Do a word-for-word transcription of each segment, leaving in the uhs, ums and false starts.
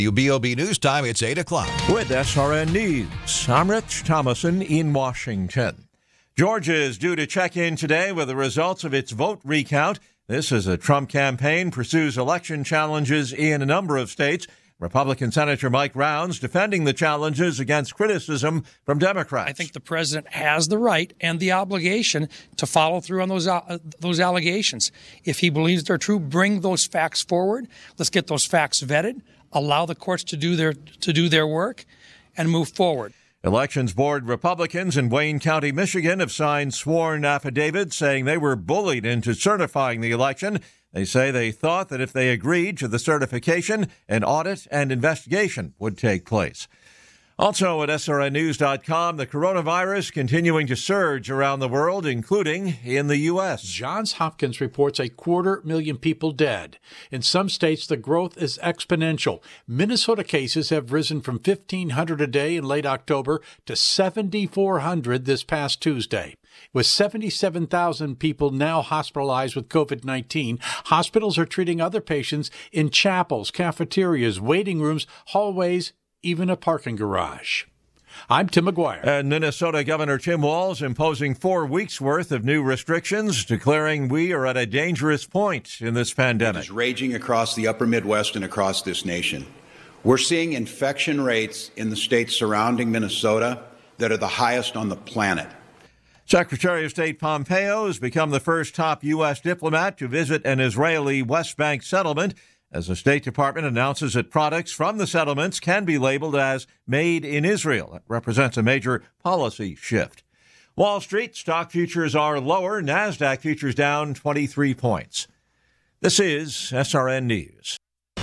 W B O B News Time, it's eight o'clock. With S R N News, I'm Rich Thomason in Washington. Georgia is due to check in today with the results of its vote recount. This as a Trump campaign pursues election challenges in a number of states. Republican Senator Mike Rounds defending the challenges against criticism from Democrats. I think the president has the right and the obligation to follow through on those uh, those allegations. If he believes they're true, bring those facts forward. Let's get those facts vetted. Allow the courts to do their to do their work and move forward. Elections Board Republicans in Wayne County, Michigan have signed sworn affidavits saying they were bullied into certifying the election. They say they thought that if they agreed to the certification, an audit and investigation would take place. Also at S R N news dot com, the coronavirus continuing to surge around the world, including in the U S. Johns Hopkins reports a quarter million people dead. In some states, the growth is exponential. Minnesota cases have risen from fifteen hundred a day in late October to seventy-four hundred this past Tuesday. With seventy-seven thousand people now hospitalized with covid nineteen, hospitals are treating other patients in chapels, cafeterias, waiting rooms, hallways, even a parking garage. I'm Tim McGuire. And Minnesota Governor Tim Walz imposing four weeks' worth of new restrictions, declaring we are at a dangerous point in this pandemic. It is raging across the upper Midwest and across this nation. We're seeing infection rates in the states surrounding Minnesota that are the highest on the planet. Secretary of State Pompeo has become the first top U S diplomat to visit an Israeli West Bank settlement, as the State Department announces that products from the settlements can be labeled as made in Israel. That represents a major policy shift. Wall Street stock futures are lower. NASDAQ futures down twenty-three points. This is S R N News.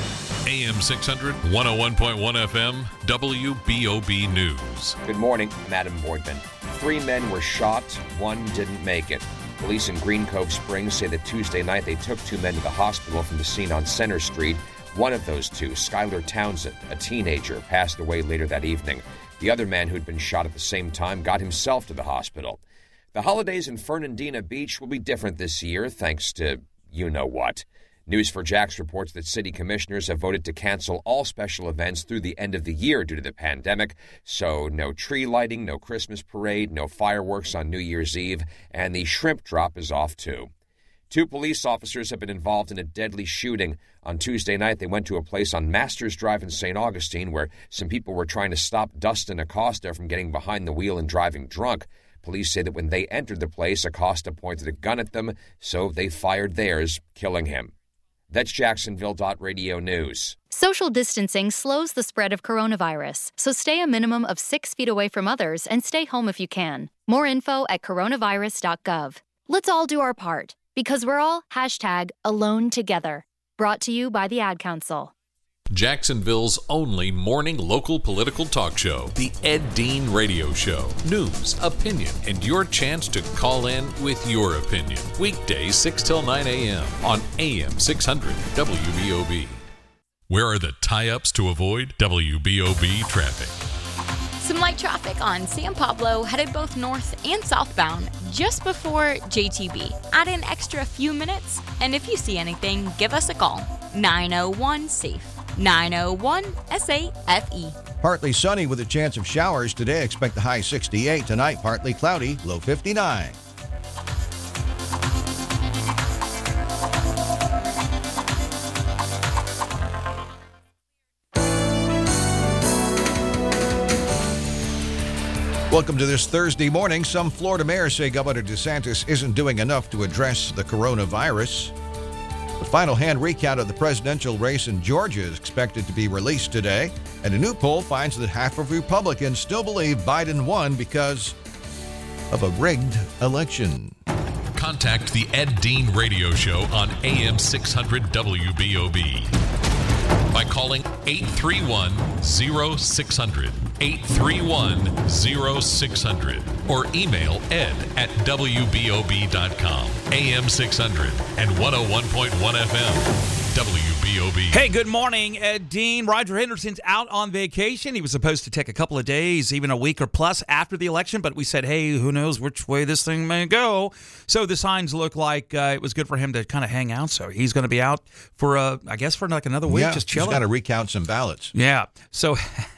A M six hundred, one oh one point one F M, W B O B News. Good morning, I'm Adam Boydman. Three men were shot, one didn't make it. Police in Green Cove Springs say that Tuesday night they took two men to the hospital from the scene on Center Street. One of those two, Skylar Townsend, a teenager, passed away later that evening. The other man who'd been shot at the same time got himself to the hospital. The holidays in Fernandina Beach will be different this year, thanks to you-know-what. News four Jax reports that city commissioners have voted to cancel all special events through the end of the year due to the pandemic. So no tree lighting, no Christmas parade, no fireworks on New Year's Eve, and the shrimp drop is off too. Two police officers have been involved in a deadly shooting. On Tuesday night, they went to a place on Masters Drive in Saint Augustine where some people were trying to stop Dustin Acosta from getting behind the wheel and driving drunk. Police say that when they entered the place, Acosta pointed a gun at them, so they fired theirs, killing him. That's Jacksonville Radio News. Social distancing slows the spread of coronavirus, so stay a minimum of six feet away from others and stay home if you can. More info at coronavirus dot gov. Let's all do our part, because we're all hashtag alone together. Brought to you by the Ad Council. Jacksonville's only morning local political talk show, The Ed Dean Radio Show. News, opinion, and your chance to call in with your opinion. Weekdays six till nine a.m. on A M six hundred W B O B. Where are the tie-ups to avoid W B O B traffic? Some light traffic on San Pablo headed both north and southbound just before J T B. Add an extra few minutes, and if you see anything, give us a call. nine oh one SAFE. nine oh one S A F E. Partly sunny with a chance of showers today. Expect the high sixty-eight. Tonight, partly cloudy, low fifty-nine. Welcome to this Thursday morning. Some Florida mayors say Governor DeSantis isn't doing enough to address the coronavirus. The final hand recount of the presidential race in Georgia is expected to be released today, and a new poll finds that half of Republicans still believe Biden won because of a rigged election. Contact the Ed Dean Radio Show on A M six hundred W B O B by calling eight three one, oh six hundred, eight three one, oh six hundred, or email ed at W B O B dot com. A M six hundred and one oh one point one F M. W B B O B. Hey, good morning, Ed Dean. Roger Henderson's out on vacation. He was supposed to take a couple of days, even a week or plus after the election, but we said, hey, who knows which way this thing may go. So the signs look like uh, it was good for him to kind of hang out. So he's going to be out for, uh, I guess, for like another week, yeah, just chilling. He's got to recount some ballots. Yeah. So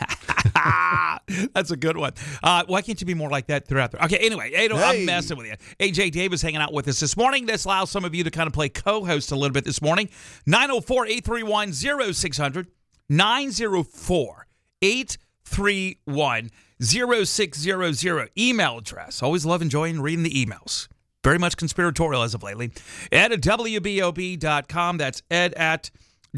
that's a good one. Uh, why can't you be more like that throughout the... Okay, anyway, hey, I'm messing with you. A J Davis hanging out with us this morning. This allows some of you to kind of play co-host a little bit this morning. nine oh four, eight three one, oh six hundred. nine oh four, eight three one, oh six hundred. Email address. Always love enjoying reading the emails. Very much conspiratorial as of lately. Ed at W B O B dot com. That's ed at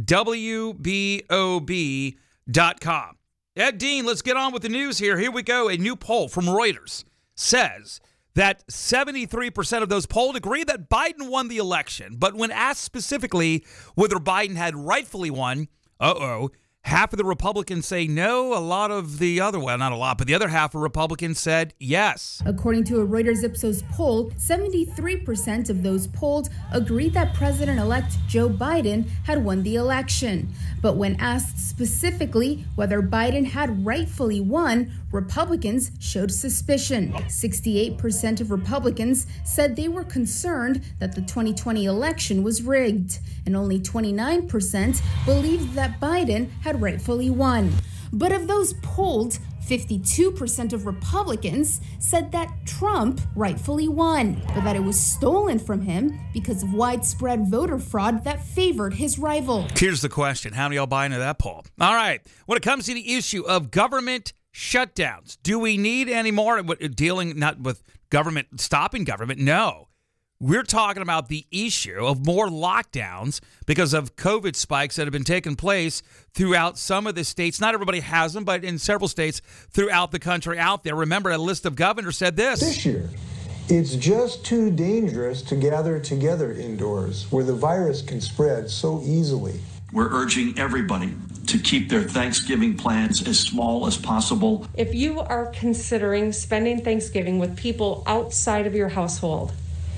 W B O B dot com. Ed Dean, let's get on with the news here. Here we go. A new poll from Reuters says that seventy-three percent of those polled agree that Biden won the election. But when asked specifically whether Biden had rightfully won, uh-oh, half of the Republicans say no. A lot of the other, well, not a lot, but the other half of Republicans said yes. According to a Reuters Ipsos poll, seventy-three percent of those polled agreed that President-elect Joe Biden had won the election. But when asked specifically whether Biden had rightfully won, Republicans showed suspicion. sixty-eight percent of Republicans said they were concerned that the twenty twenty election was rigged, and only twenty-nine percent believed that Biden had rightfully won. But of those polled, fifty-two percent of Republicans said that Trump rightfully won, but that it was stolen from him because of widespread voter fraud that favored his rival. Here's the question. How do y'all buy into that poll? All right. When it comes to the issue of government shutdowns, do we need any more dealing not with government, stopping government? No. We're talking about the issue of more lockdowns because of COVID spikes that have been taking place throughout some of the states. Not everybody has them, but in several states throughout the country out there. Remember, a list of governors said this. This year, it's just too dangerous to gather together indoors where the virus can spread so easily. We're urging everybody to keep their Thanksgiving plans as small as possible. If you are considering spending Thanksgiving with people outside of your household,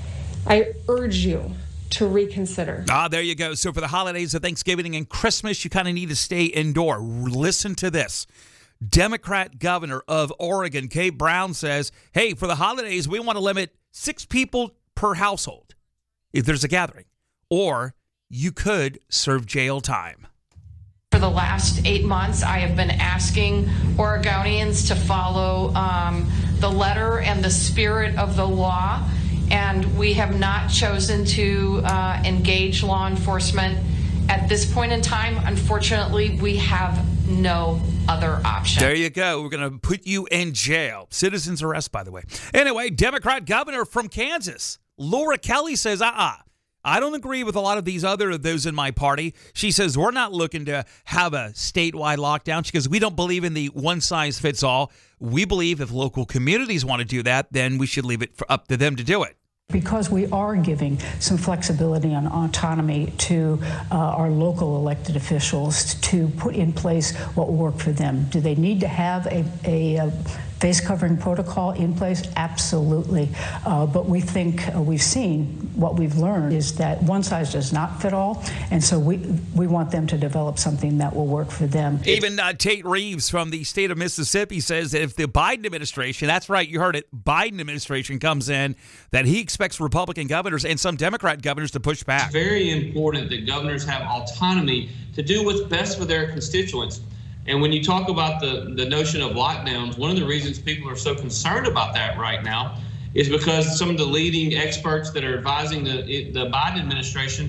I urge you to reconsider. Ah, there you go. So for the holidays of Thanksgiving and Christmas, you kind of need to stay indoor. Listen to this. Democrat governor of Oregon, Kate Brown, says, hey, for the holidays, we want to limit six people per household if there's a gathering, or you could serve jail time. For the last eight months, I have been asking Oregonians to follow um, the letter and the spirit of the law, and we have not chosen to uh, engage law enforcement at this point in time. Unfortunately, we have no other option. There you go. We're going to put you in jail. Citizens arrest, by the way. Anyway, Democrat governor from Kansas, Laura Kelly, says, uh-uh. I don't agree with a lot of these other those in my party. She says we're not looking to have a statewide lockdown. She goes, we don't believe in the one-size-fits-all. We believe if local communities want to do that, then we should leave it for, up to them to do it. Because we are giving some flexibility and autonomy to uh, our local elected officials to put in place what will work for them. Do they need to have a, a, a face covering protocol in place? Absolutely. Uh, but we think uh, we've seen what we've learned is that one size does not fit all. And so we, we want them to develop something that will work for them. Even uh, Tate Reeves from the state of Mississippi says that if the Biden administration, that's right, you heard it, Biden administration comes in, that he expects Republican governors and some Democrat governors to push back. It's very important that governors have autonomy to do what's best for their constituents. And when you talk about the, the notion of lockdowns, one of the reasons people are so concerned about that right now is because some of the leading experts that are advising the, the Biden administration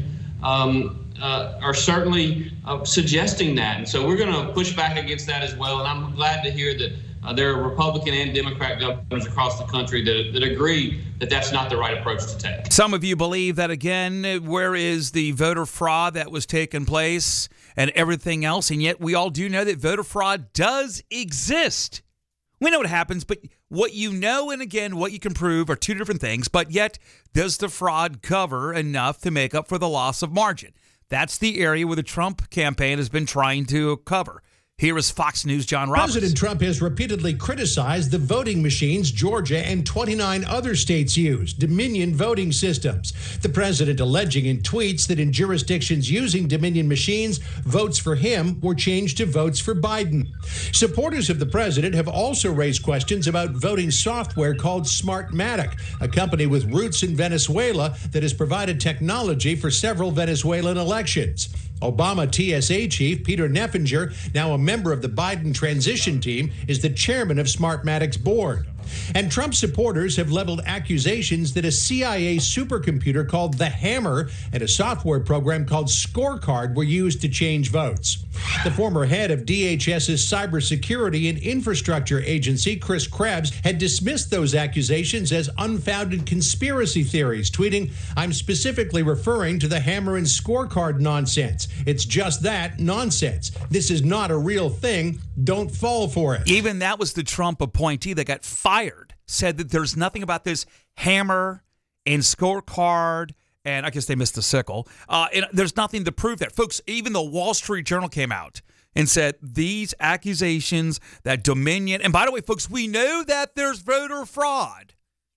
um, uh, are certainly uh, suggesting that. And so we're going to push back against that as well. And I'm glad to hear that uh, there are Republican and Democrat governors across the country that, that agree that that's not the right approach to take. Some of you believe that, again, where is the voter fraud that was taking place and everything else? And yet we all do know that voter fraud does exist. We know what happens, but what you know and, again, what you can prove are two different things. But yet, does the fraud cover enough to make up for the loss of margin? That's the area where the Trump campaign has been trying to cover. Here is Fox News' John Roberts. President Trump has repeatedly criticized the voting machines Georgia and twenty-nine other states use, Dominion voting systems. The president alleging in tweets that in jurisdictions using Dominion machines, votes for him were changed to votes for Biden. Supporters of the president have also raised questions about voting software called Smartmatic, a company with roots in Venezuela that has provided technology for several Venezuelan elections. Obama T S A chief Peter Neffenger, now a member of the Biden transition team, is the chairman of Smartmatic's board. And Trump supporters have leveled accusations that a C I A supercomputer called the Hammer and a software program called Scorecard were used to change votes. The former head of D H S's Cybersecurity and Infrastructure Agency, Chris Krebs, had dismissed those accusations as unfounded conspiracy theories, tweeting, "I'm specifically referring to the Hammer and Scorecard nonsense. It's just that, nonsense. This is not a real thing. Don't fall for it." Even that was the Trump appointee that got fired, said that there's nothing about this Hammer and Scorecard, and I guess they missed the sickle. Uh, and there's nothing to prove that. Folks, even the Wall Street Journal came out and said these accusations that Dominion, and by the way, folks, we know that there's voter fraud,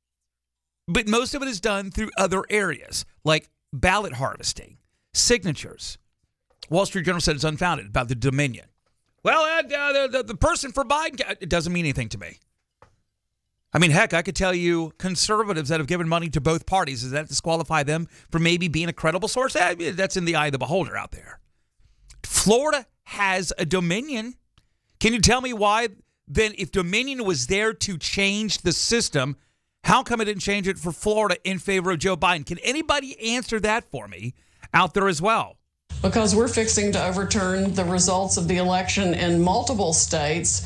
but most of it is done through other areas like ballot harvesting, signatures. Wall Street Journal said it's unfounded about the Dominion. Well, uh, the, the, the person for Biden, it doesn't mean anything to me. I mean, heck, I could tell you conservatives that have given money to both parties. Does that disqualify them from maybe being a credible source? That's in the eye of the beholder out there. Florida has a Dominion. Can you tell me why then, if Dominion was there to change the system, how come it didn't change it for Florida in favor of Joe Biden? Can anybody answer that for me out there as well? Because we're fixing to overturn the results of the election in multiple states.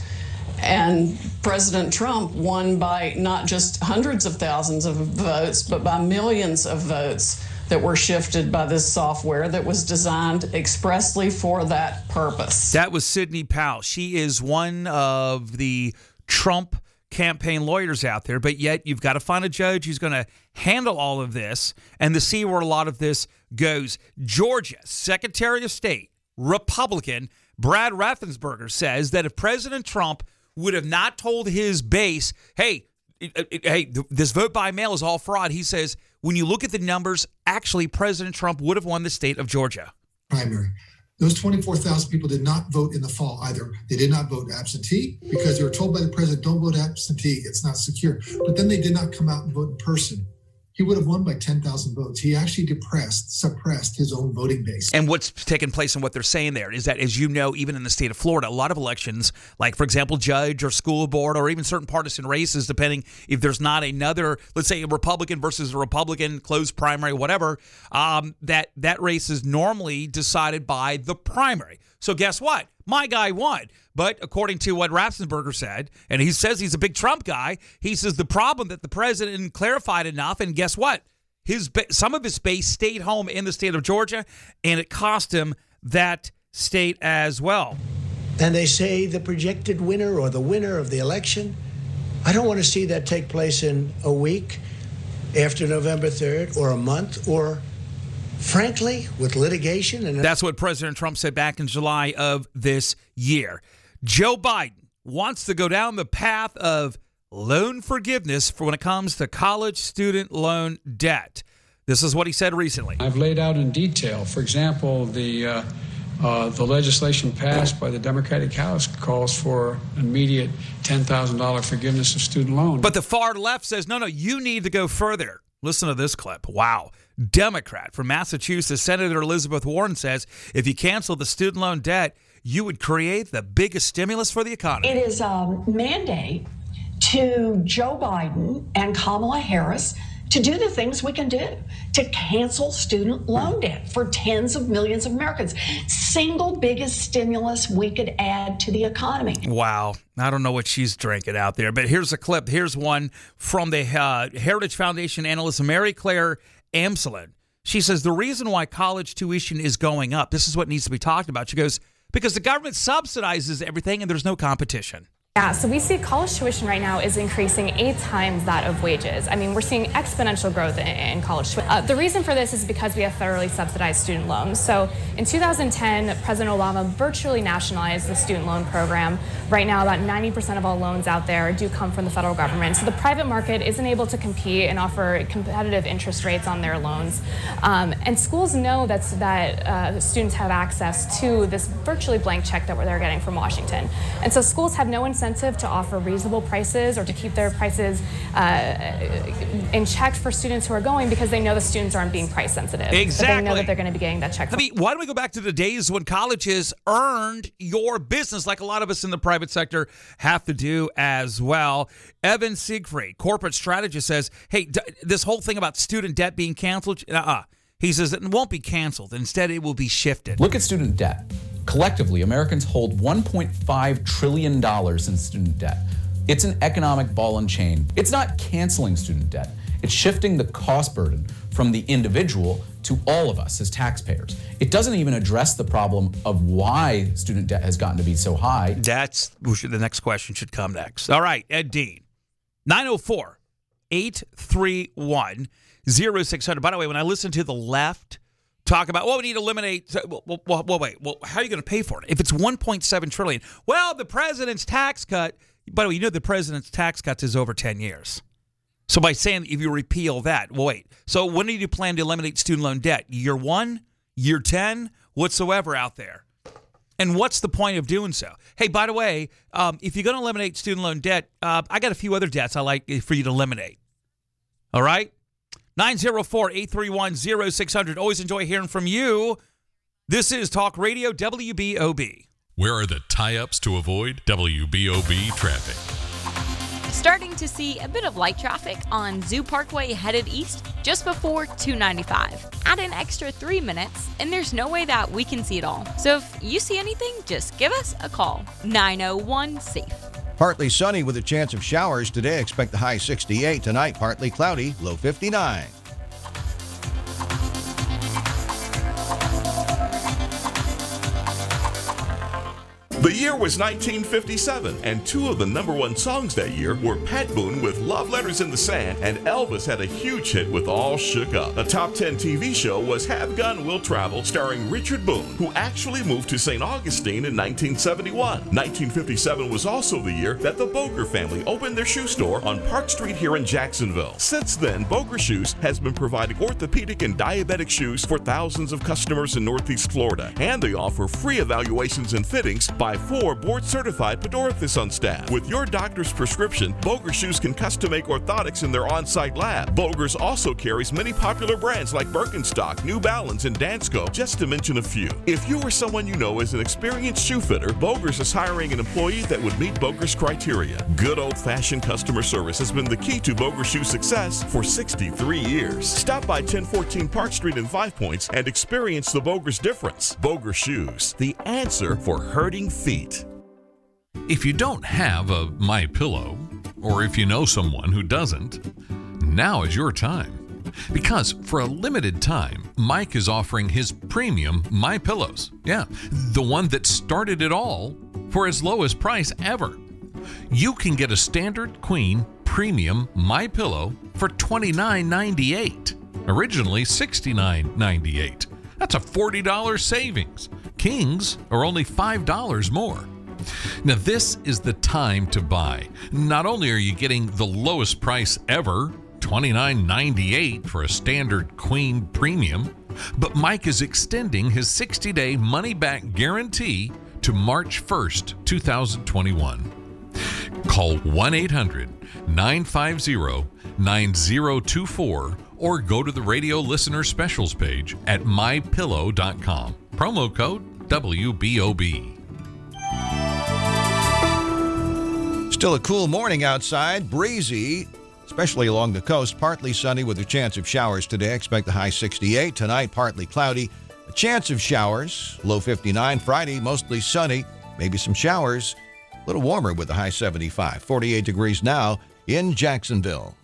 And President Trump won by not just hundreds of thousands of votes, but by millions of votes that were shifted by this software that was designed expressly for that purpose. That was Sidney Powell. She is one of the Trump campaign lawyers out there, but yet you've got to find a judge who's going to handle all of this and to see where a lot of this goes. Georgia Secretary of State, Republican, Brad Raffensperger says that if President Trump would have not told his base, hey, hey, this vote by mail is all fraud, he says, when you look at the numbers, actually President Trump would have won the state of Georgia. Primary. Those twenty-four thousand people did not vote in the fall either. They did not vote absentee because they were told by the president, don't vote absentee, it's not secure. But then they did not come out and vote in person. He would have won by ten thousand votes. He actually depressed, suppressed his own voting base. And what's taken place and what they're saying there is that, as you know, even in the state of Florida, a lot of elections, like, for example, judge or school board or even certain partisan races, depending if there's not another, let's say a Republican versus a Republican, closed primary, whatever, um, that, that race is normally decided by the primary. So guess what? My guy won. But according to what Raffensperger said, and he says he's a big Trump guy, he says the problem that the president clarified enough, and guess what? His some of his base stayed home in the state of Georgia, and it cost him that state as well. And they say the projected winner or the winner of the election, I don't want to see that take place in a week after November third or a month or, frankly, with litigation. And that's what President Trump said back in July of this year. Joe Biden wants to go down the path of loan forgiveness for when it comes to college student loan debt. This is what he said recently. I've laid out in detail, for example, the uh, uh, the legislation passed by the Democratic House calls for immediate ten thousand dollars forgiveness of student loans. But the far left says, no, no, you need to go further. Listen to this clip. Wow. Democrat from Massachusetts, Senator Elizabeth Warren says if you cancel the student loan debt, you would create the biggest stimulus for the economy. It is a mandate to Joe Biden and Kamala Harris to do the things we can do, to cancel student loan debt for tens of millions of Americans. Single biggest stimulus we could add to the economy. Wow. I don't know what she's drinking out there, but here's a clip. Here's one from the uh, Heritage Foundation analyst Mary Claire Amselin. She says the reason why college tuition is going up, this is what needs to be talked about. She goes, because the government subsidizes everything and there's no competition. Yeah, so we see college tuition right now is increasing eight times that of wages. I mean, we're seeing exponential growth in, in college tuition. Uh, the reason for this is because we have federally subsidized student loans. So in two thousand ten, President Obama virtually nationalized the student loan program. Right now, about ninety percent of all loans out there do come from the federal government. So the private market isn't able to compete and offer competitive interest rates on their loans. Um, and schools know that's, that uh, students have access to this virtually blank check that they're getting from Washington. And so schools have no incentive to offer reasonable prices or to keep their prices uh, in check for students who are going because they know the students aren't being price sensitive. Exactly. They know that they're going to be getting that check. I mean, why don't we go back to the days when colleges earned your business like a lot of us in the private sector have to do as well? Evan Siegfried, corporate strategist, says, hey, d- this whole thing about student debt being canceled, uh-uh. He says it won't be canceled. Instead, it will be shifted. Look at student debt. Collectively, Americans hold one point five trillion dollars in student debt. It's an economic ball and chain. It's not canceling student debt. It's shifting the cost burden from the individual to all of us as taxpayers. It doesn't even address the problem of why student debt has gotten to be so high. That's the next question should come next. All right, Ed Dean, nine oh four, eight three one, oh six hundred. By the way, when I listen to the left talk about, well, we need to eliminate, well, well, well wait, well, how are you going to pay for it? If it's one point seven trillion dollars, well, the president's tax cut, by the way, you know the president's tax cuts is over ten years. So by saying if you repeal that, well, wait, so when do you plan to eliminate student loan debt? Year one, year ten, whatsoever out there? And what's the point of doing so? Hey, by the way, um, if you're going to eliminate student loan debt, uh, I got a few other debts I like for you to eliminate. All right? nine oh four, eight three one, oh six hundred. Always enjoy hearing from you. This is Talk Radio W B O B. Where are the tie-ups to avoid W B O B traffic? Starting to see a bit of light traffic on Zoo Parkway headed east just before two ninety-five. Add an extra three minutes, and there's no way that we can see it all. So if you see anything, just give us a call. nine oh one SAFE. Partly sunny with a chance of showers today. Expect the high sixty-eight. Tonight, partly cloudy, low fifty-nine. The year was nineteen fifty-seven, and two of the number one songs that year were Pat Boone with Love Letters in the Sand, and Elvis had a huge hit with All Shook Up. A top ten T V show was Have Gun Will Travel, starring Richard Boone, who actually moved to Saint Augustine in nineteen seventy-one. nineteen fifty-seven was also the year that the Boger family opened their shoe store on Park Street here in Jacksonville. Since then, Boger Shoes has been providing orthopedic and diabetic shoes for thousands of customers in Northeast Florida, and they offer free evaluations and fittings by four board-certified podorthists on staff. With your doctor's prescription, Boger Shoes can custom-make orthotics in their on-site lab. Boger's also carries many popular brands like Birkenstock, New Balance, and Dansko, just to mention a few. If you or someone you know is an experienced shoe fitter, Boger's is hiring an employee that would meet Boger's criteria. Good old-fashioned customer service has been the key to Boger Shoes' success for sixty-three years. Stop by ten fourteen Park Street in Five Points and experience the Boger's difference. Boger Shoes, the answer for hurting feet. If you don't have a MyPillow, or if you know someone who doesn't, now is your time. Because for a limited time, Mike is offering his premium MyPillows. Yeah, the one that started it all for as low as price ever. You can get a standard queen premium MyPillow for twenty-nine ninety-eight. Originally sixty-nine ninety-eight. That's a forty dollars savings. Kings are only five dollars more. Now this is the time to buy. Not only are you getting the lowest price ever, twenty-nine ninety-eight for a standard queen premium, but Mike is extending his sixty-day money-back guarantee to March first, twenty twenty-one. Call one eight hundred nine five zero nine zero two four or go to the radio listener specials page at my pillow dot com. Promo code W B O B. Still a cool morning outside, breezy, especially along the coast. Partly sunny with a chance of showers today. Expect the high sixty-eight. Tonight, partly cloudy. A chance of showers, low fifty-nine. Friday, mostly sunny. Maybe some showers. A little warmer with a high seventy-five. forty-eight degrees now in Jacksonville.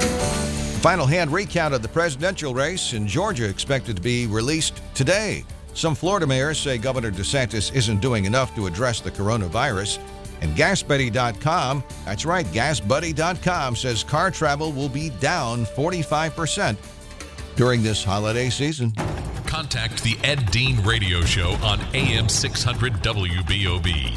Final hand recount of the presidential race in Georgia expected to be released today. Some Florida mayors say Governor DeSantis isn't doing enough to address the coronavirus. And gas buddy dot com, that's right, gas buddy dot com says car travel will be down forty-five percent during this holiday season. Contact the Ed Dean Radio Show on A M six hundred W B O B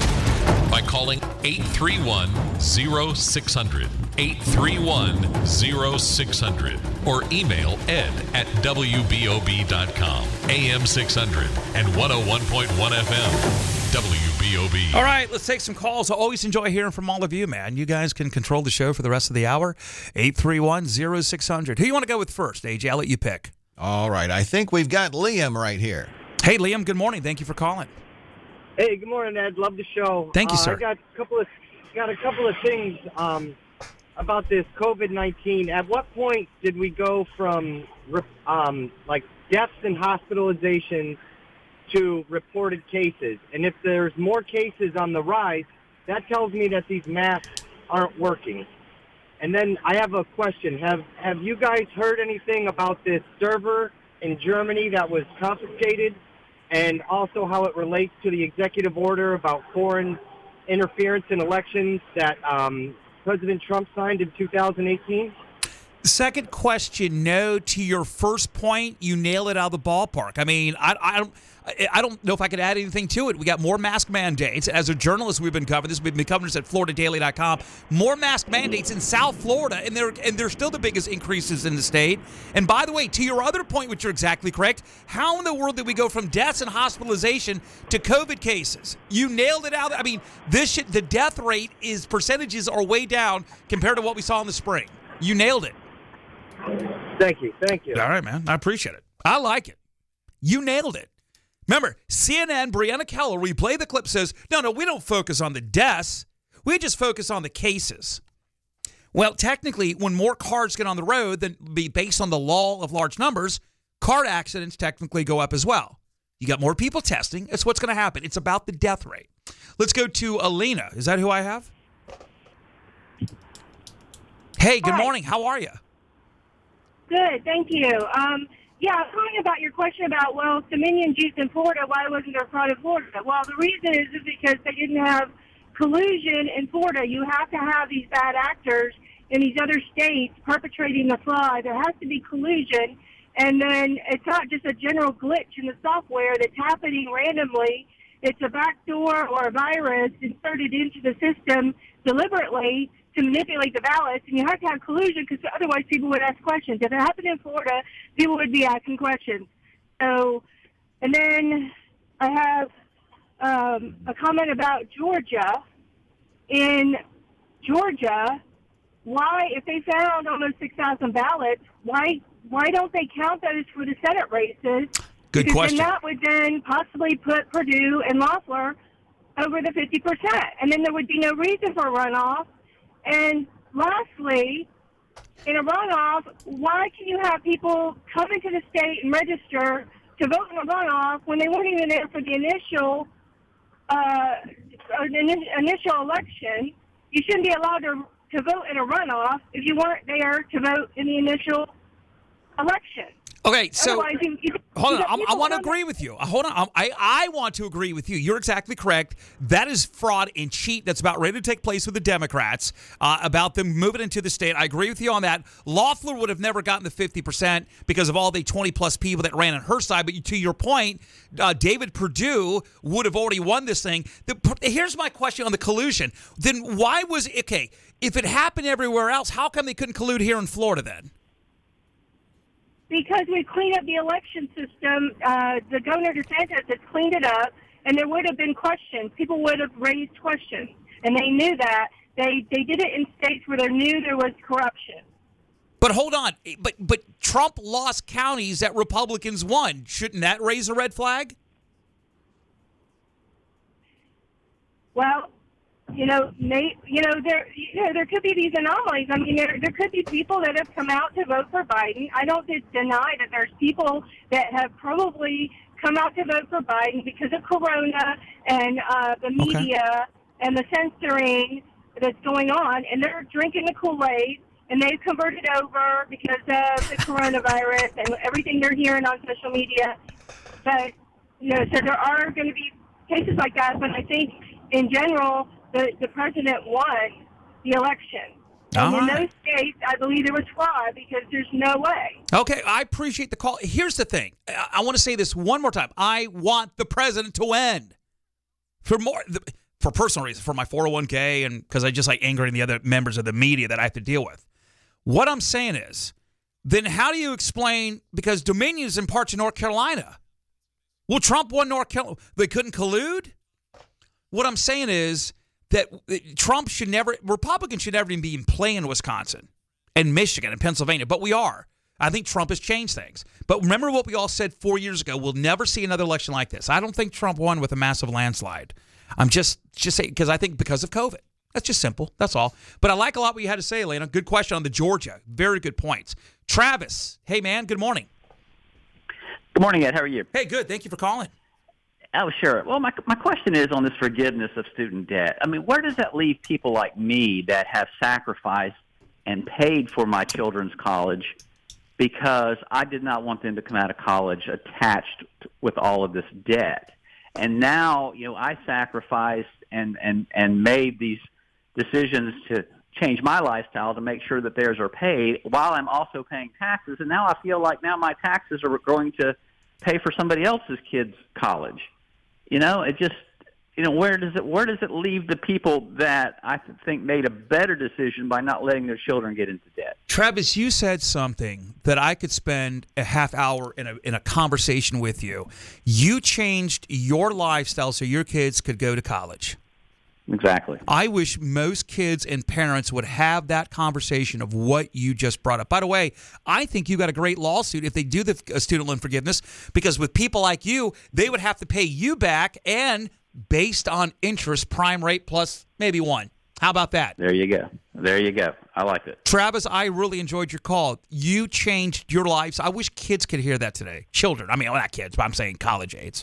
by calling eight three one, zero six zero zero, eight three one, zero six zero zero, or email ed at W B O B dot com. A M six hundred and one oh one point one F M. W B O B. All right, let's take some calls. I always enjoy hearing from all of you, man. You guys can control the show for the rest of the hour. eight three one, zero six zero zero. Who you want to go with first, A J? I'll let you pick. All right, I think we've got Liam right here. Hey, Liam, good morning. Thank you for calling. Hey, good morning, Ed. Love the show. Thank you, uh, sir. I got a couple of got a couple of things um, about this COVID nineteen. At what point did we go from um, like deaths and hospitalizations to reported cases? And if there's more cases on the rise, that tells me that these masks aren't working. And then I have a question. Have have you guys heard anything about this server in Germany that was confiscated, and also how it relates to the executive order about foreign interference in elections that um, President Trump signed in two thousand eighteen? Second question, no. To your first point, you nail it out of the ballpark. I mean, I, I don't, I don't know if I could add anything to it. We got more mask mandates. As a journalist, we've been covering this. We've been covering this at Florida Daily dot com. More mask mandates in South Florida, and they're and they're still the biggest increases in the state. And by the way, to your other point, which you're exactly correct, how in the world did we go from deaths and hospitalization to COVID cases? You nailed it out. I mean, this shit, the death rate is percentages are way down compared to what we saw in the spring. You nailed it. Thank you. Thank you. All right, man. I appreciate it. I like it. You nailed it. Remember, C N N, Brianna Keller, we play the clip, says, no, no, we don't focus on the deaths. We just focus on the cases. Well, technically, when more cars get on the road, then be based on the law of large numbers, car accidents technically go up as well. You got more people testing. That's what's going to happen. It's about the death rate. Let's go to Alina. Is that who I have? Hey, good Hi. morning. How are you? Good, thank you. Um, yeah, I was talking about your question about, well, Dominion's used in Florida, why wasn't there fraud in Florida? Well, the reason is, is because they didn't have collusion in Florida. You have to have these bad actors in these other states perpetrating the fraud. There has to be collusion, and then it's not just a general glitch in the software that's happening randomly. It's a backdoor or a virus inserted into the system deliberately to manipulate the ballots, and you have to have collusion because otherwise people would ask questions. If it happened in Florida, people would be asking questions. So, and then I have um, a comment about Georgia. In Georgia, why, if they found almost six thousand ballots, why why don't they count those for the Senate races? Good because question. Then that would then possibly put Perdue and Loeffler over the fifty percent, and then there would be no reason for a runoff. And lastly, in a runoff, why can you have people come into the state and register to vote in a runoff when they weren't even there for the initial uh, initial election? You shouldn't be allowed to, to vote in a runoff if you weren't there to vote in the initial election. Okay, so Otherwise, you, you, hold you on. got I, I people want to coming- agree with you. Hold on. I, I want to agree with you. You're exactly correct. That is fraud and cheat that's about ready to take place with the Democrats, uh, about them moving into the state. I agree with you on that. Loeffler would have never gotten the fifty percent because of all the twenty-plus people that ran on her side. But to your point, uh, David Perdue would have already won this thing. The, here's my question on the collusion. Then why was – okay, if it happened everywhere else, how come they couldn't collude here in Florida then? Because we cleaned up the election system, uh, the Governor DeSantis has cleaned it up, and there would have been questions. People would have raised questions, and they knew that. They they did it in states where they knew there was corruption. But hold on. But but Trump lost counties that Republicans won. Shouldn't that raise a red flag? Well, you know, may, you know, there, you know, there could be these anomalies. I mean, there, there could be people that have come out to vote for Biden. I don't deny that there's people that have probably come out to vote for Biden because of Corona and uh, the media and the censoring that's going on, and they're drinking the Kool-Aid, and they've converted over because of the coronavirus and everything they're hearing on social media. But You know, so there are going to be cases like that, but I think in general, the, the president won the election. And All in right. those states, I believe there was fraud because there's no way. Okay, I appreciate the call. Here's the thing. I, I want to say this one more time. I want the president to win. For more, for personal reasons, for my four oh one k, and because I just like angering the other members of the media that I have to deal with. What I'm saying is, then how do you explain, because Dominion is in parts of North Carolina. Well, Trump won North Carolina. They couldn't collude? What I'm saying is that Trump should never, Republicans should never even be playing Wisconsin and Michigan and Pennsylvania, but we are. I think Trump has changed things. But remember what we all said four years ago, we'll never see another election like this. I don't think Trump won with a massive landslide. I'm just, just saying, because I think because of COVID. That's just simple. That's all. But I like a lot what you had to say, Elena. Good question on the Georgia. Very good points. Travis, hey, man, good morning. Good morning, Ed. How are you? Hey, good. Thank you for calling. Oh, sure. Well, my my question is on this forgiveness of student debt. I mean, where does that leave people like me that have sacrificed and paid for my children's college because I did not want them to come out of college attached with all of this debt? And now, you know, I sacrificed and, and, and made these decisions to change my lifestyle to make sure that theirs are paid while I'm also paying taxes. And now I feel like now my taxes are going to pay for somebody else's kid's college. You know, it just, you know, where does it where does it leave the people that I think made a better decision by not letting their children get into debt? Travis, you said something that I could spend a half hour in a in a conversation with you. You changed your lifestyle so your kids could go to college. Exactly. I wish most kids and parents would have that conversation of what you just brought up. By the way, I think you got a great lawsuit if they do the uh, student loan forgiveness, because with people like you, they would have to pay you back, and based on interest, prime rate plus maybe one. How about that? There you go. There you go. I like it. Travis, I really enjoyed your call. You changed your lives. I wish kids could hear that today. Children. I mean, well, not kids, but I'm saying college aides.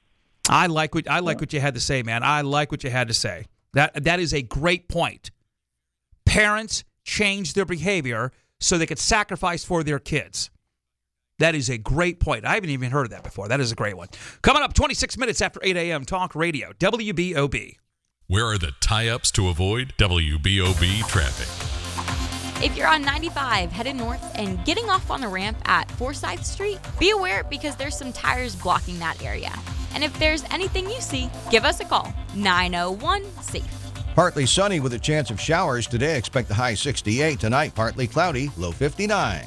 I like what I like what you had to say, man. I like what you had to say. That that is a great point. Parents change their behavior so they could sacrifice for their kids. That is a great point. I haven't even heard of that before. That is a great one. Coming up twenty-six minutes after eight a.m. Talk Radio, W B O B. Where are the tie-ups to avoid? W B O B traffic. If you're on ninety-five headed north and getting off on the ramp at Forsyth Street, be aware because there's some tires blocking that area. And if there's anything you see, give us a call. nine oh one SAFE. Partly sunny with a chance of showers today. Expect the high sixty-eight. Tonight, partly cloudy, low fifty-nine.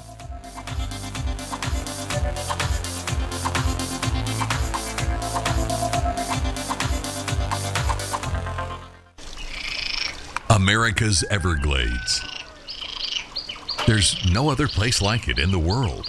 America's Everglades. There's no other place like it in the world.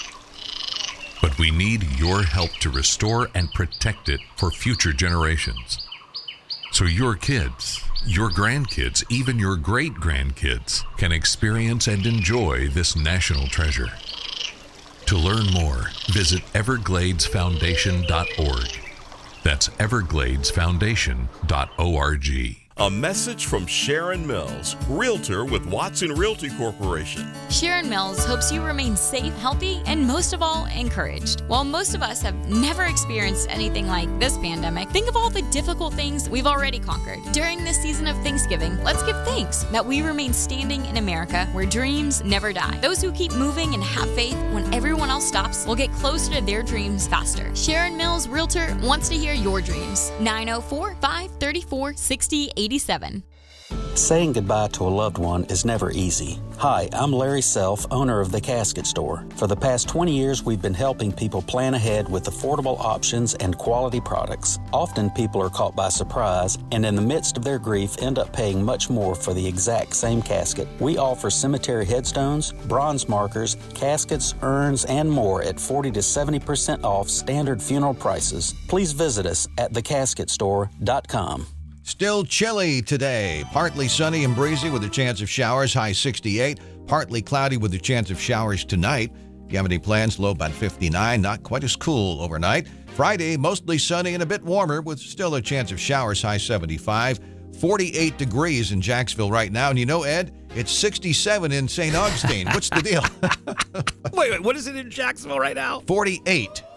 But we need your help to restore and protect it for future generations. So your kids, your grandkids, even your great-grandkids can experience and enjoy this national treasure. To learn more, visit everglades foundation dot org. That's everglades foundation dot org. A message from Sharon Mills, Realtor with Watson Realty Corporation. Sharon Mills hopes you remain safe, healthy, and most of all, encouraged. While most of us have never experienced anything like this pandemic, think of all the difficult things we've already conquered. During this season of Thanksgiving, let's give thanks that we remain standing in America where dreams never die. Those who keep moving and have faith when everyone else stops will get closer to their dreams faster. Sharon Mills, Realtor, wants to hear your dreams. nine oh four, five three four, six oh eight seven. Saying goodbye to a loved one is never easy. Hi, I'm Larry Self, owner of The Casket Store. For the past twenty years, we've been helping people plan ahead with affordable options and quality products. Often people are caught by surprise and in the midst of their grief end up paying much more for the exact same casket. We offer cemetery headstones, bronze markers, caskets, urns, and more at forty to seventy percent off standard funeral prices. Please visit us at the casket store dot com. Still chilly today. Partly sunny and breezy with a chance of showers, high sixty-eight. Partly cloudy with a chance of showers tonight. If you have any plans, low about fifty-nine. Not quite as cool overnight. Friday, mostly sunny and a bit warmer with still a chance of showers, high seventy-five. forty-eight degrees in Jacksonville right now. And you know, Ed, it's sixty-seven in Saint Augustine. What's the deal? Wait, wait, what is it in Jacksonville right now? forty-eight.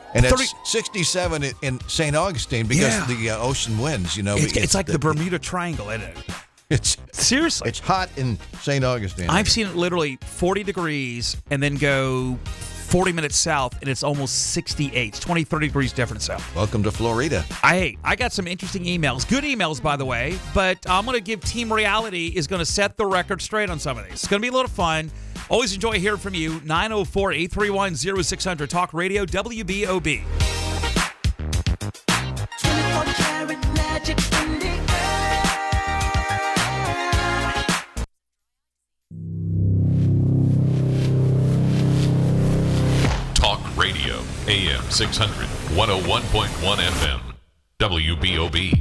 And it's sixty-seven in Saint Augustine because Yeah. of the uh, ocean winds, you know. It's, it's like the, Bermuda Triangle, isn't it? It's seriously. It's hot in Saint Augustine. I've seen it literally forty degrees and then go forty minutes south, and it's almost sixty-eight. It's twenty, thirty degrees different south. Welcome to Florida. I I got some interesting emails. Good emails, by the way, but I'm going to give Team Reality is going to set the record straight on some of these. It's going to be a little fun. Always enjoy hearing from you. nine oh four, eight three one, oh six hundred. Talk Radio, W B O B. Talk Radio, A M six hundred, one oh one point one F M, W B O B.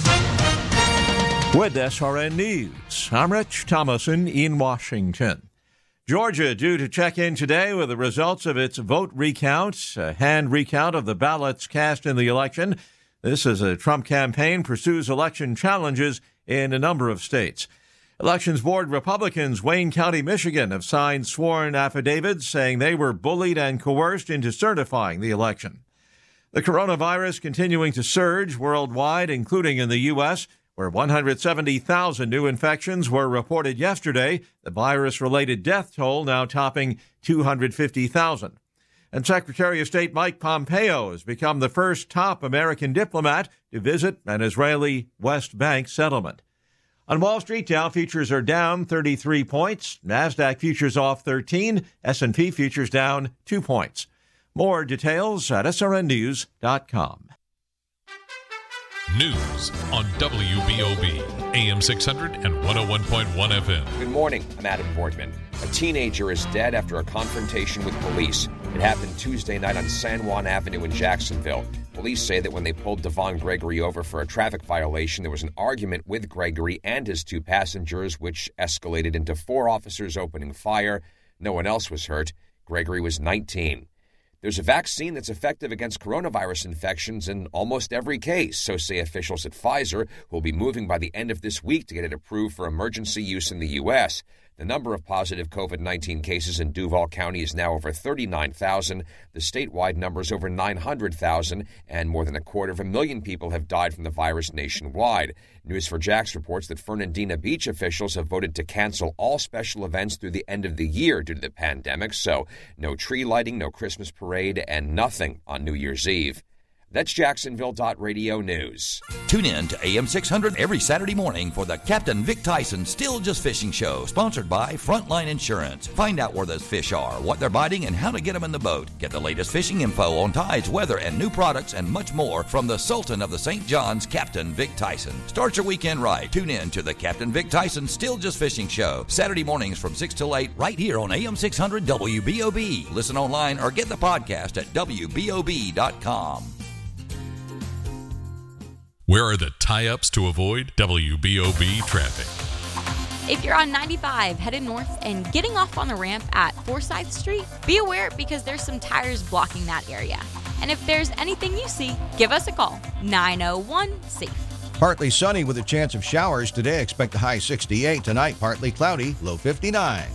With S R N News, I'm Rich Thomason in Washington. Georgia due to check in today with the results of its vote recount, a hand recount of the ballots cast in the election. This as a Trump campaign pursues election challenges in a number of states. Elections Board Republicans, Wayne County, Michigan, have signed sworn affidavits saying they were bullied and coerced into certifying the election. The coronavirus continuing to surge worldwide, including in the U S, where one hundred seventy thousand new infections were reported yesterday, the virus-related death toll now topping two hundred fifty thousand. And Secretary of State Mike Pompeo has become the first top American diplomat to visit an Israeli West Bank settlement. On Wall Street, Dow futures are down thirty-three points, NASDAQ futures off thirteen, S and P futures down two points. More details at S R N news dot com. News on W B O B, A M six hundred and one oh one point one F M. Good morning. I'm Adam Portman. A teenager is dead after a confrontation with police. It happened Tuesday night on San Juan Avenue in Jacksonville. Police say that when they pulled Devon Gregory over for a traffic violation, there was an argument with Gregory and his two passengers, which escalated into four officers opening fire. No one else was hurt. Gregory was nineteen. There's a vaccine that's effective against coronavirus infections in almost every case, so say officials at Pfizer, who will be moving by the end of this week to get it approved for emergency use in the U S. The number of positive COVID nineteen cases in Duval County is now over thirty-nine thousand. The statewide number is over nine hundred thousand, and more than a quarter of a million people have died from the virus nationwide. News four Jax reports that Fernandina Beach officials have voted to cancel all special events through the end of the year due to the pandemic, so no tree lighting, no Christmas parade, and nothing on New Year's Eve. That's Jacksonville dot radio news. Tune in to A M six hundred every Saturday morning for the Captain Vic Tyson Still Just Fishing Show, sponsored by Frontline Insurance. Find out where those fish are, what they're biting, and how to get them in the boat. Get the latest fishing info on tides, weather, and new products, and much more from the Sultan of the Saint John's, Captain Vic Tyson. Start your weekend right. Tune in to the Captain Vic Tyson Still Just Fishing Show, Saturday mornings from six till eight, right here on A M six hundred W B O B. Listen online or get the podcast at W B O B dot com. Where are the tie-ups to avoid W B O B traffic? If you're on ninety-five headed north and getting off on the ramp at Forsyth Street, be aware because there's some tires blocking that area. And if there's anything you see, give us a call. nine oh one SAFE. Partly sunny with a chance of showers today. Expect a high sixty-eight. Tonight, partly cloudy, low fifty-nine.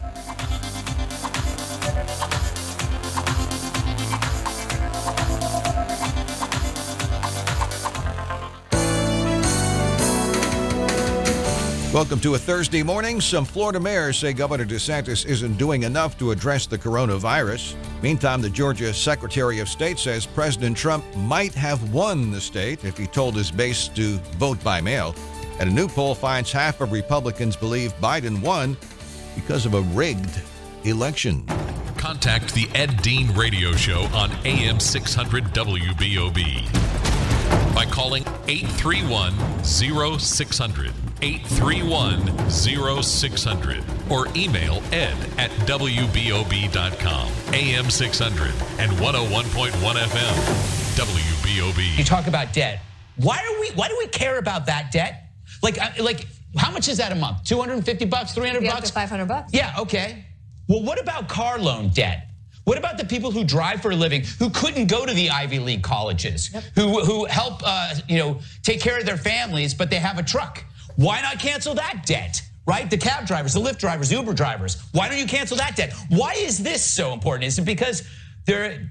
Welcome to a Thursday morning. Some Florida mayors say Governor DeSantis isn't doing enough to address the coronavirus. Meantime, the Georgia Secretary of State says President Trump might have won the state if he told his base to vote by mail. And a new poll finds half of Republicans believe Biden won because of a rigged election. Contact the Ed Dean Radio Show on A M six hundred W B O B by calling eight three one, oh six hundred. eight three one, oh six hundred or email ed at W B O B dot com. A M six hundred and one oh one point one F M. W B O B. You talk about debt. Why are we why do we care about that debt? Like like how much is that a month? two hundred fifty bucks, three hundred bucks? Up to five hundred bucks. Yeah, okay. Well, what about car loan debt? What about the people who drive for a living, who couldn't go to the Ivy League colleges, yep. who who help uh, you know take care of their families, but they have a truck? Why not cancel that debt, right? The cab drivers, the Lyft drivers, Uber drivers. Why don't you cancel that debt? Why is this so important? Is it because they're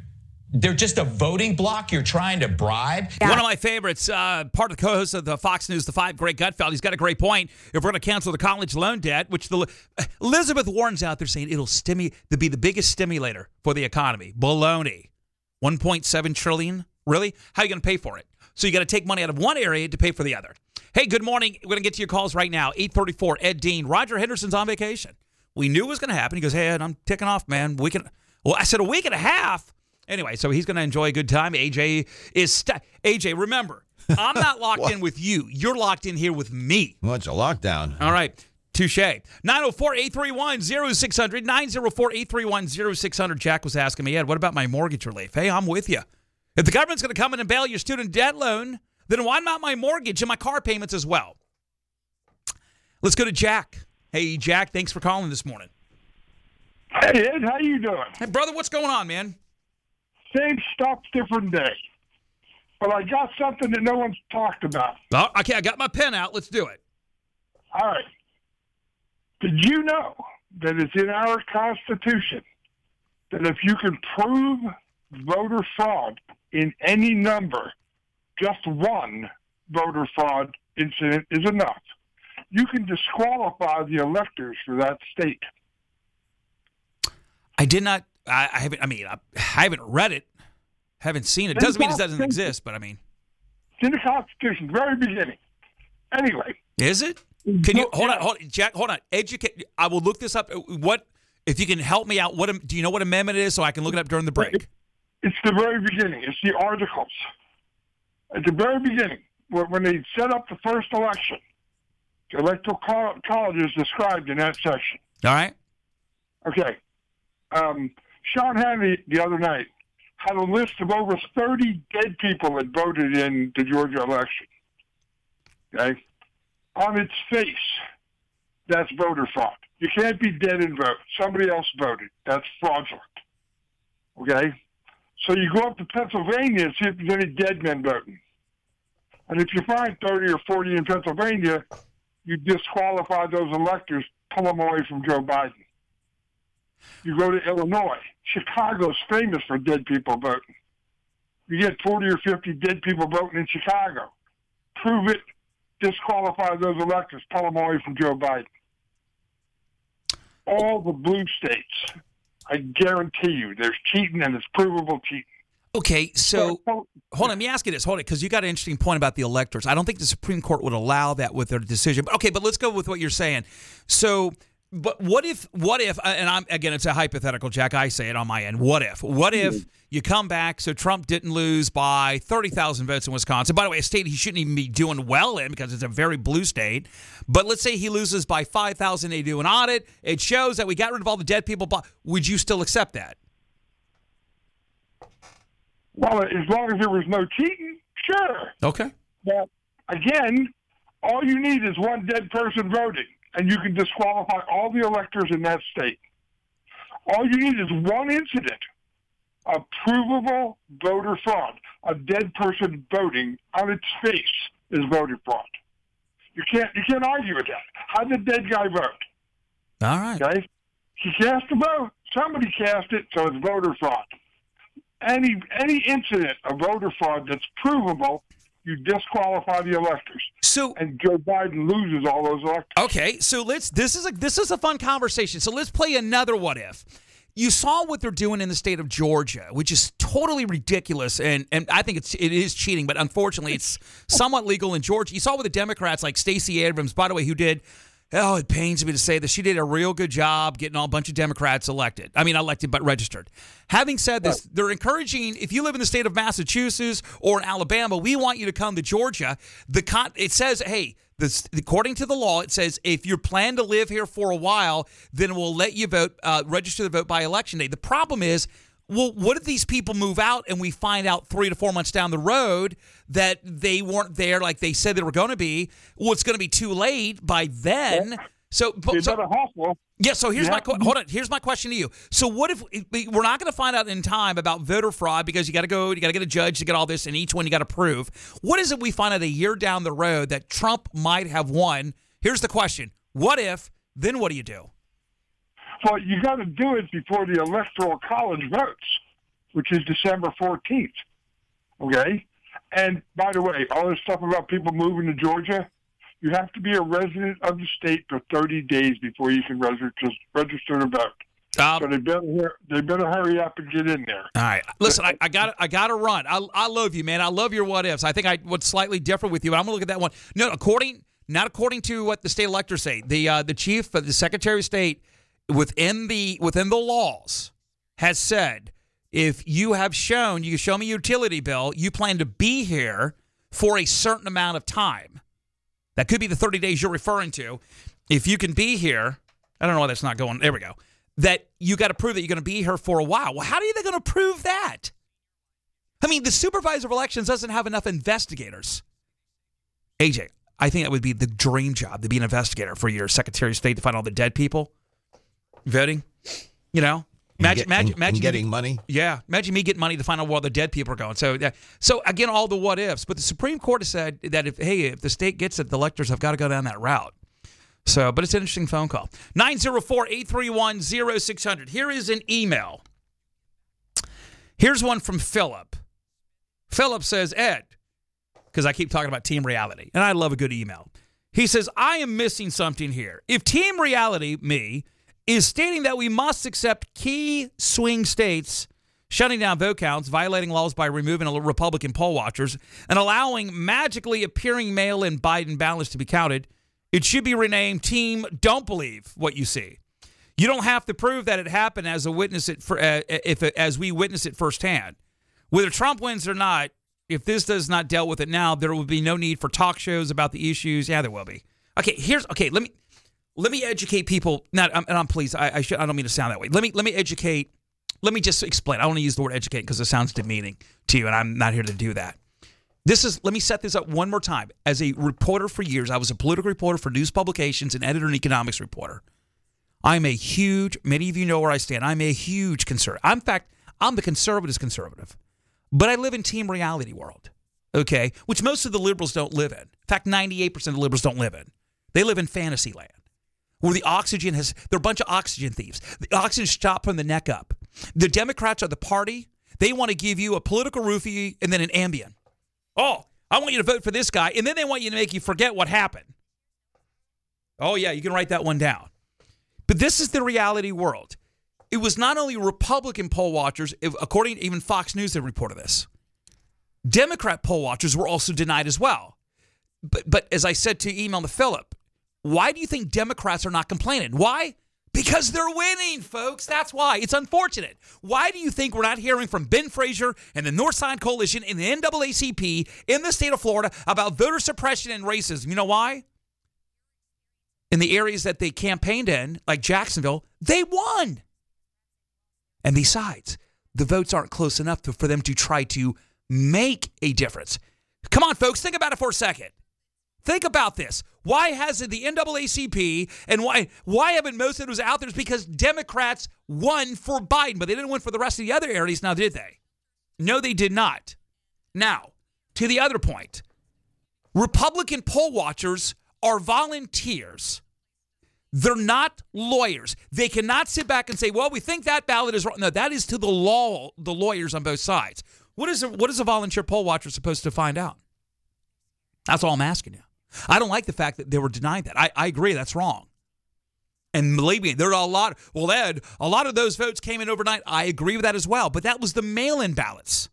they're just a voting bloc you're trying to bribe. One of my favorites, uh, part of the co-host of the Fox News, The Five, Greg Gutfeld, he's got a great point. If we're going to cancel the college loan debt, which the Elizabeth Warren's out there saying it'll stimu- to be the biggest stimulator for the economy. Baloney. one point seven trillion dollars? Really? How are you going to pay for it? So you got to take money out of one area to pay for the other. Hey, good morning. We're going to get to your calls right now. eight thirty-four, Ed Dean. Roger Henderson's on vacation. We knew it was going to happen. He goes, hey, Ed, I'm ticking off, man. We can. Well, I said a week and a half. Anyway, so he's going to enjoy a good time. A J is st- A J, remember, I'm not locked in with you. You're locked in here with me. Well, it's a lockdown. All right. Touche. nine oh four, eight three one, oh six hundred. nine oh four, eight three one, oh six hundred. Jack was asking me, Ed, what about my mortgage relief? Hey, I'm with you. If the government's going to come in and bail your student debt loan, then why not my mortgage and my car payments as well? Let's go to Jack. Hey, Jack, thanks for calling this morning. Hey, Ed, how you doing? Hey, brother, what's going on, man? Same stuff, different day. But I got something that no one's talked about. Oh, okay, I got my pen out. Let's do it. All right. Did you know that it's in our Constitution that if you can prove voter fraud in any number, just one voter fraud incident is enough? You can disqualify the electors for that state. I did not. I, I haven't. I mean, I, I haven't read it. Haven't seen it. Doesn't mean it doesn't exist, but I mean, it's in the Constitution, very beginning. Anyway, is it? Can you hold on, hold on, Jack? Hold on. Educate. I will look this up. What if you can help me out? What do you know? What amendment it is, so I can look it up during the break? It's the very beginning. It's the articles at the very beginning when they set up the first election. The electoral college is described in that section. All right. Okay. Um, Sean Hannity the other night had a list of over thirty dead people that voted in the Georgia election. Okay? On its face, that's voter fraud. You can't be dead and vote. Somebody else voted. That's fraudulent. Okay? So you go up to Pennsylvania and see if there's any dead men voting. And if you find thirty or forty in Pennsylvania, you disqualify those electors, pull them away from Joe Biden. You go to Illinois. Chicago's famous for dead people voting. You get forty or fifty dead people voting in Chicago. Prove it, disqualify those electors, pull them away from Joe Biden. All the blue states, I guarantee you, there's cheating and it's provable cheating. Okay, so hold on, let me ask you this. Hold it, because you got an interesting point about the electors. I don't think the Supreme Court would allow that with their decision. But okay, but let's go with what you're saying. So, but what if, what if, and I'm again, it's a hypothetical, Jack. I say it on my end. What if, what if you come back? So Trump didn't lose by thirty thousand votes in Wisconsin. By the way, a state he shouldn't even be doing well in because it's a very blue state. But let's say he loses by five thousand. They do an audit. It shows that we got rid of all the dead people. But would you still accept that? Well, as long as there was no cheating, sure. Okay. But again, all you need is one dead person voting, and you can disqualify all the electors in that state. All you need is one incident of provable voter fraud. A dead person voting on its face is voter fraud. You can't you can't argue with that. How did the dead guy vote? All right. Okay? He cast a vote. Somebody cast it, so it's voter fraud. Any any incident of voter fraud that's provable, you disqualify the electors. So and Joe Biden loses all those electors. Okay, so let's. This is a this is a fun conversation. So let's play another what if. You saw what they're doing in the state of Georgia, which is totally ridiculous, and, and I think it's it is cheating, but unfortunately it's somewhat legal in Georgia. You saw with the Democrats like Stacey Abrams, by the way, who did. Oh, it pains me to say this. She did a real good job getting all a bunch of Democrats elected. I mean, elected, but registered. Having said this, they're encouraging, if you live in the state of Massachusetts or Alabama, we want you to come to Georgia. The con- It says, hey, this, according to the law, it says if you plan to live here for a while, then we'll let you vote, uh, register to vote by election day. The problem is, well, what if these people move out and we find out three to four months down the road that they weren't there like they said they were going to be? Well, it's going to be too late by then. So, but, so yeah. So here's my hold on. Here's my question to you. So, what if we're not going to find out in time about voter fraud because you got to go, you got to get a judge to get all this, and each one you got to prove. What is it we find out a year down the road that Trump might have won? Here's the question: what if? Then what do you do? Well, you got to do it before the Electoral College votes. which is December fourteenth. Okay? And by the way, all this stuff about people moving to Georgia, you have to be a resident of the state for thirty days before you can register, register to vote. Um, so they better, they better hurry up and get in there. All right. Listen, I, I got I got to run. I, I love you, man. I love your what ifs. I think I was slightly different with you, but I'm going to look at that one. No, according not according to what the state electors say. The uh, the chief, uh, the Secretary of State, within the within the laws, has said if you have shown, you can show me your utility bill, you plan to be here for a certain amount of time. That could be the thirty days you're referring to. If you can be here, I don't know why that's not going. There we go. That you got to prove that you're going to be here for a while. Well, how are they going to prove that? I mean, the supervisor of elections doesn't have enough investigators. A J, I think that would be the dream job, to be an investigator for your Secretary of State to find all the dead people voting. You know? Imagine, and get, imagine, and, imagine and getting me, money. Yeah. Imagine me getting money to find out where all the dead people are going. So, uh, so again, all the what ifs. But the Supreme Court has said that if, hey, if the state gets it, the electors have got to go down that route. So, but it's an interesting phone call. nine oh four, eight three one, oh six hundred. Here is an email. Here's one from Philip. Philip says, Ed, because I keep talking about Team Reality, and I love a good email. He says, I am missing something here. If Team Reality, me, is stating that we must accept key swing states shutting down vote counts, violating laws by removing Republican poll watchers, and allowing magically appearing mail-in Biden ballots to be counted, it should be renamed Team Don't Believe What You See. You don't have to prove that it happened as a witness it for, uh, if it, as we witness it firsthand. Whether Trump wins or not, if this does not deal with it now, there will be no need for talk shows about the issues. Yeah, there will be. Okay, here's okay. Let me let me educate people. Not, and I'm pleased. I I, should, I don't mean to sound that way. Let me let me educate. Let me just explain. I don't want to use the word educate because it sounds demeaning to you, and I'm not here to do that. This is, let me set this up one more time. As a reporter for years, I was a political reporter for news publications and editor and economics reporter. I'm a huge, many of you know where I stand. I'm a huge conservative. In fact, I'm the conservative's conservative. But I live in Team Reality world, okay, which most of the liberals don't live in. In fact, ninety-eight percent of the liberals don't live in. They live in fantasy land where the oxygen has, they're a bunch of oxygen thieves. The oxygen is stopped from the neck up. The Democrats are the party. They want to give you a political roofie and then an Ambien. Oh, I want you to vote for this guy, and then they want you to make you forget what happened. Oh, yeah, you can write that one down. But this is the reality world. It was not only Republican poll watchers, according to even Fox News, they reported this. Democrat poll watchers were also denied as well. But, but as I said to email to Philip, why do you think Democrats are not complaining? Why? Because they're winning, folks. That's why. It's unfortunate. Why do you think we're not hearing from Ben Fraser and the Northside Coalition and the N double A C P in the state of Florida about voter suppression and racism? You know why? In the areas that they campaigned in, like Jacksonville, they won. And besides, the votes aren't close enough to, for them to try to make a difference. Come on, folks. Think about it for a second. Think about this. Why hasn't the N double A C P and why why haven't most of those out there? It's because Democrats won for Biden, but they didn't win for the rest of the other areas now, did they? No, they did not. Now, to the other point, Republican poll watchers are volunteers. They're not lawyers. They cannot sit back and say, well, we think that ballot is wrong. No, that is to the law, the lawyers on both sides. What is a, what is a volunteer poll watcher supposed to find out? That's all I'm asking you. I don't like the fact that they were denied that. I, I agree that's wrong. And believe me, there are a lot, well, Ed, a lot of those votes came in overnight. I agree with that as well. But that was the mail-in ballots.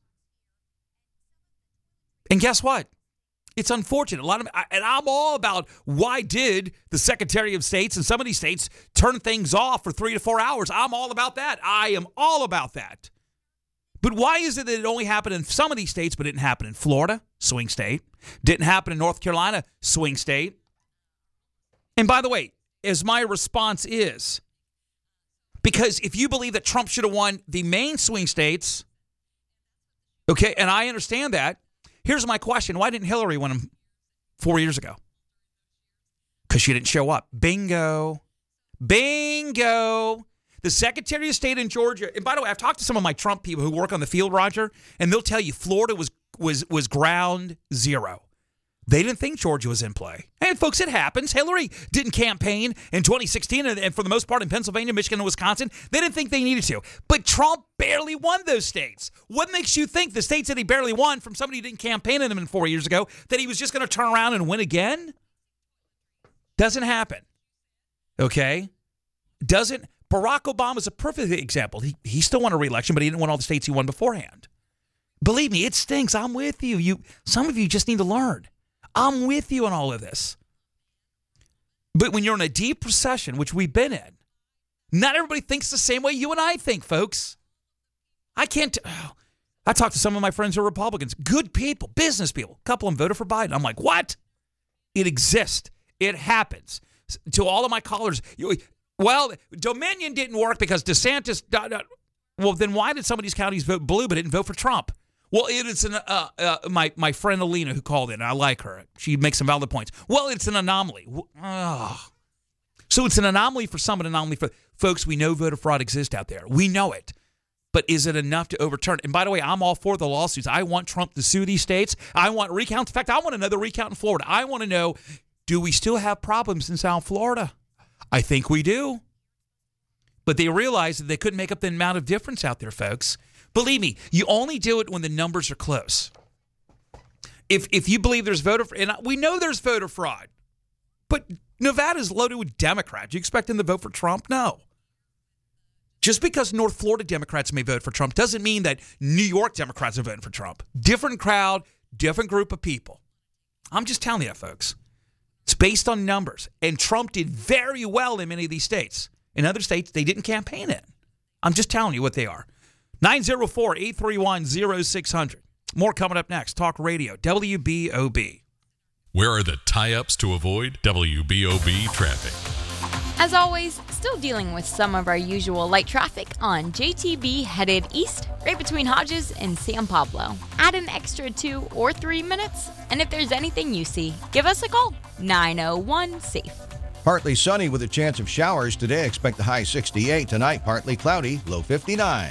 And guess what? It's unfortunate. A lot of, and I'm all about why did the Secretary of States and some of these states turn things off for three to four hours? I'm all about that. I am all about that. But why is it that it only happened in some of these states, but didn't happen in Florida, swing state, didn't happen in North Carolina, swing state? And by the way, as my response is, because if you believe that Trump should have won the main swing states, okay, and I understand that, here's my question. Why didn't Hillary win them four years ago? Because she didn't show up. Bingo. Bingo. The Secretary of State in Georgia, and by the way, I've talked to some of my Trump people who work on the field, Roger, and they'll tell you Florida was was was ground zero. They didn't think Georgia was in play. And, folks, it happens. Hillary didn't campaign in twenty sixteen, and for the most part in Pennsylvania, Michigan, and Wisconsin. They didn't think they needed to. But Trump barely won those states. What makes you think the states that he barely won from somebody who didn't campaign in them in four years ago, that he was just going to turn around and win again? Doesn't happen. Okay? Doesn't. Barack Obama's a perfect example. He, he still won a re-election, but he didn't win all the states he won beforehand. Believe me, it stinks. I'm with you. You, some of you just need to learn. I'm with you on all of this. But when you're in a deep recession, which we've been in, not everybody thinks the same way you and I think, folks. I can't. Oh, I talked to some of my friends who are Republicans, good people, business people. A couple of them voted for Biden. I'm like, what? It exists. It happens. To all of my callers, you, well, Dominion didn't work because DeSantis. Well, then why did some of these counties vote blue but didn't vote for Trump? Well, it is an uh, uh, my my friend Alina who called in. I like her. She makes some valid points. Well, it's an anomaly. Oh. So it's an anomaly for some, an anomaly for folks. We know voter fraud exists out there. We know it. But is it enough to overturn? And by the way, I'm all for the lawsuits. I want Trump to sue these states. I want recounts. In fact, I want another recount in Florida. I want to know, do we still have problems in South Florida? I think we do. But they realized that they couldn't make up the amount of difference out there, folks. Believe me, you only do it when the numbers are close. If if you believe there's voter fraud, and we know there's voter fraud, but Nevada's loaded with Democrats. You expect them to vote for Trump? No. Just because North Florida Democrats may vote for Trump doesn't mean that New York Democrats are voting for Trump. Different crowd, different group of people. I'm just telling you that, folks. It's based on numbers. And Trump did very well in many of these states. In other states, they didn't campaign in. I'm just telling you what they are. nine oh four, eight three one, oh six hundred. More coming up next. Talk Radio, W B O B. Where are the tie-ups to avoid? W B O B traffic. As always, still dealing with some of our usual light traffic on J T B headed east, right between Hodges and San Pablo. Add an extra two or three minutes, and if there's anything you see, give us a call. nine oh one SAFE. Partly sunny with a chance of showers today. Expect the high sixty-eight. Tonight, partly cloudy, low fifty-nine.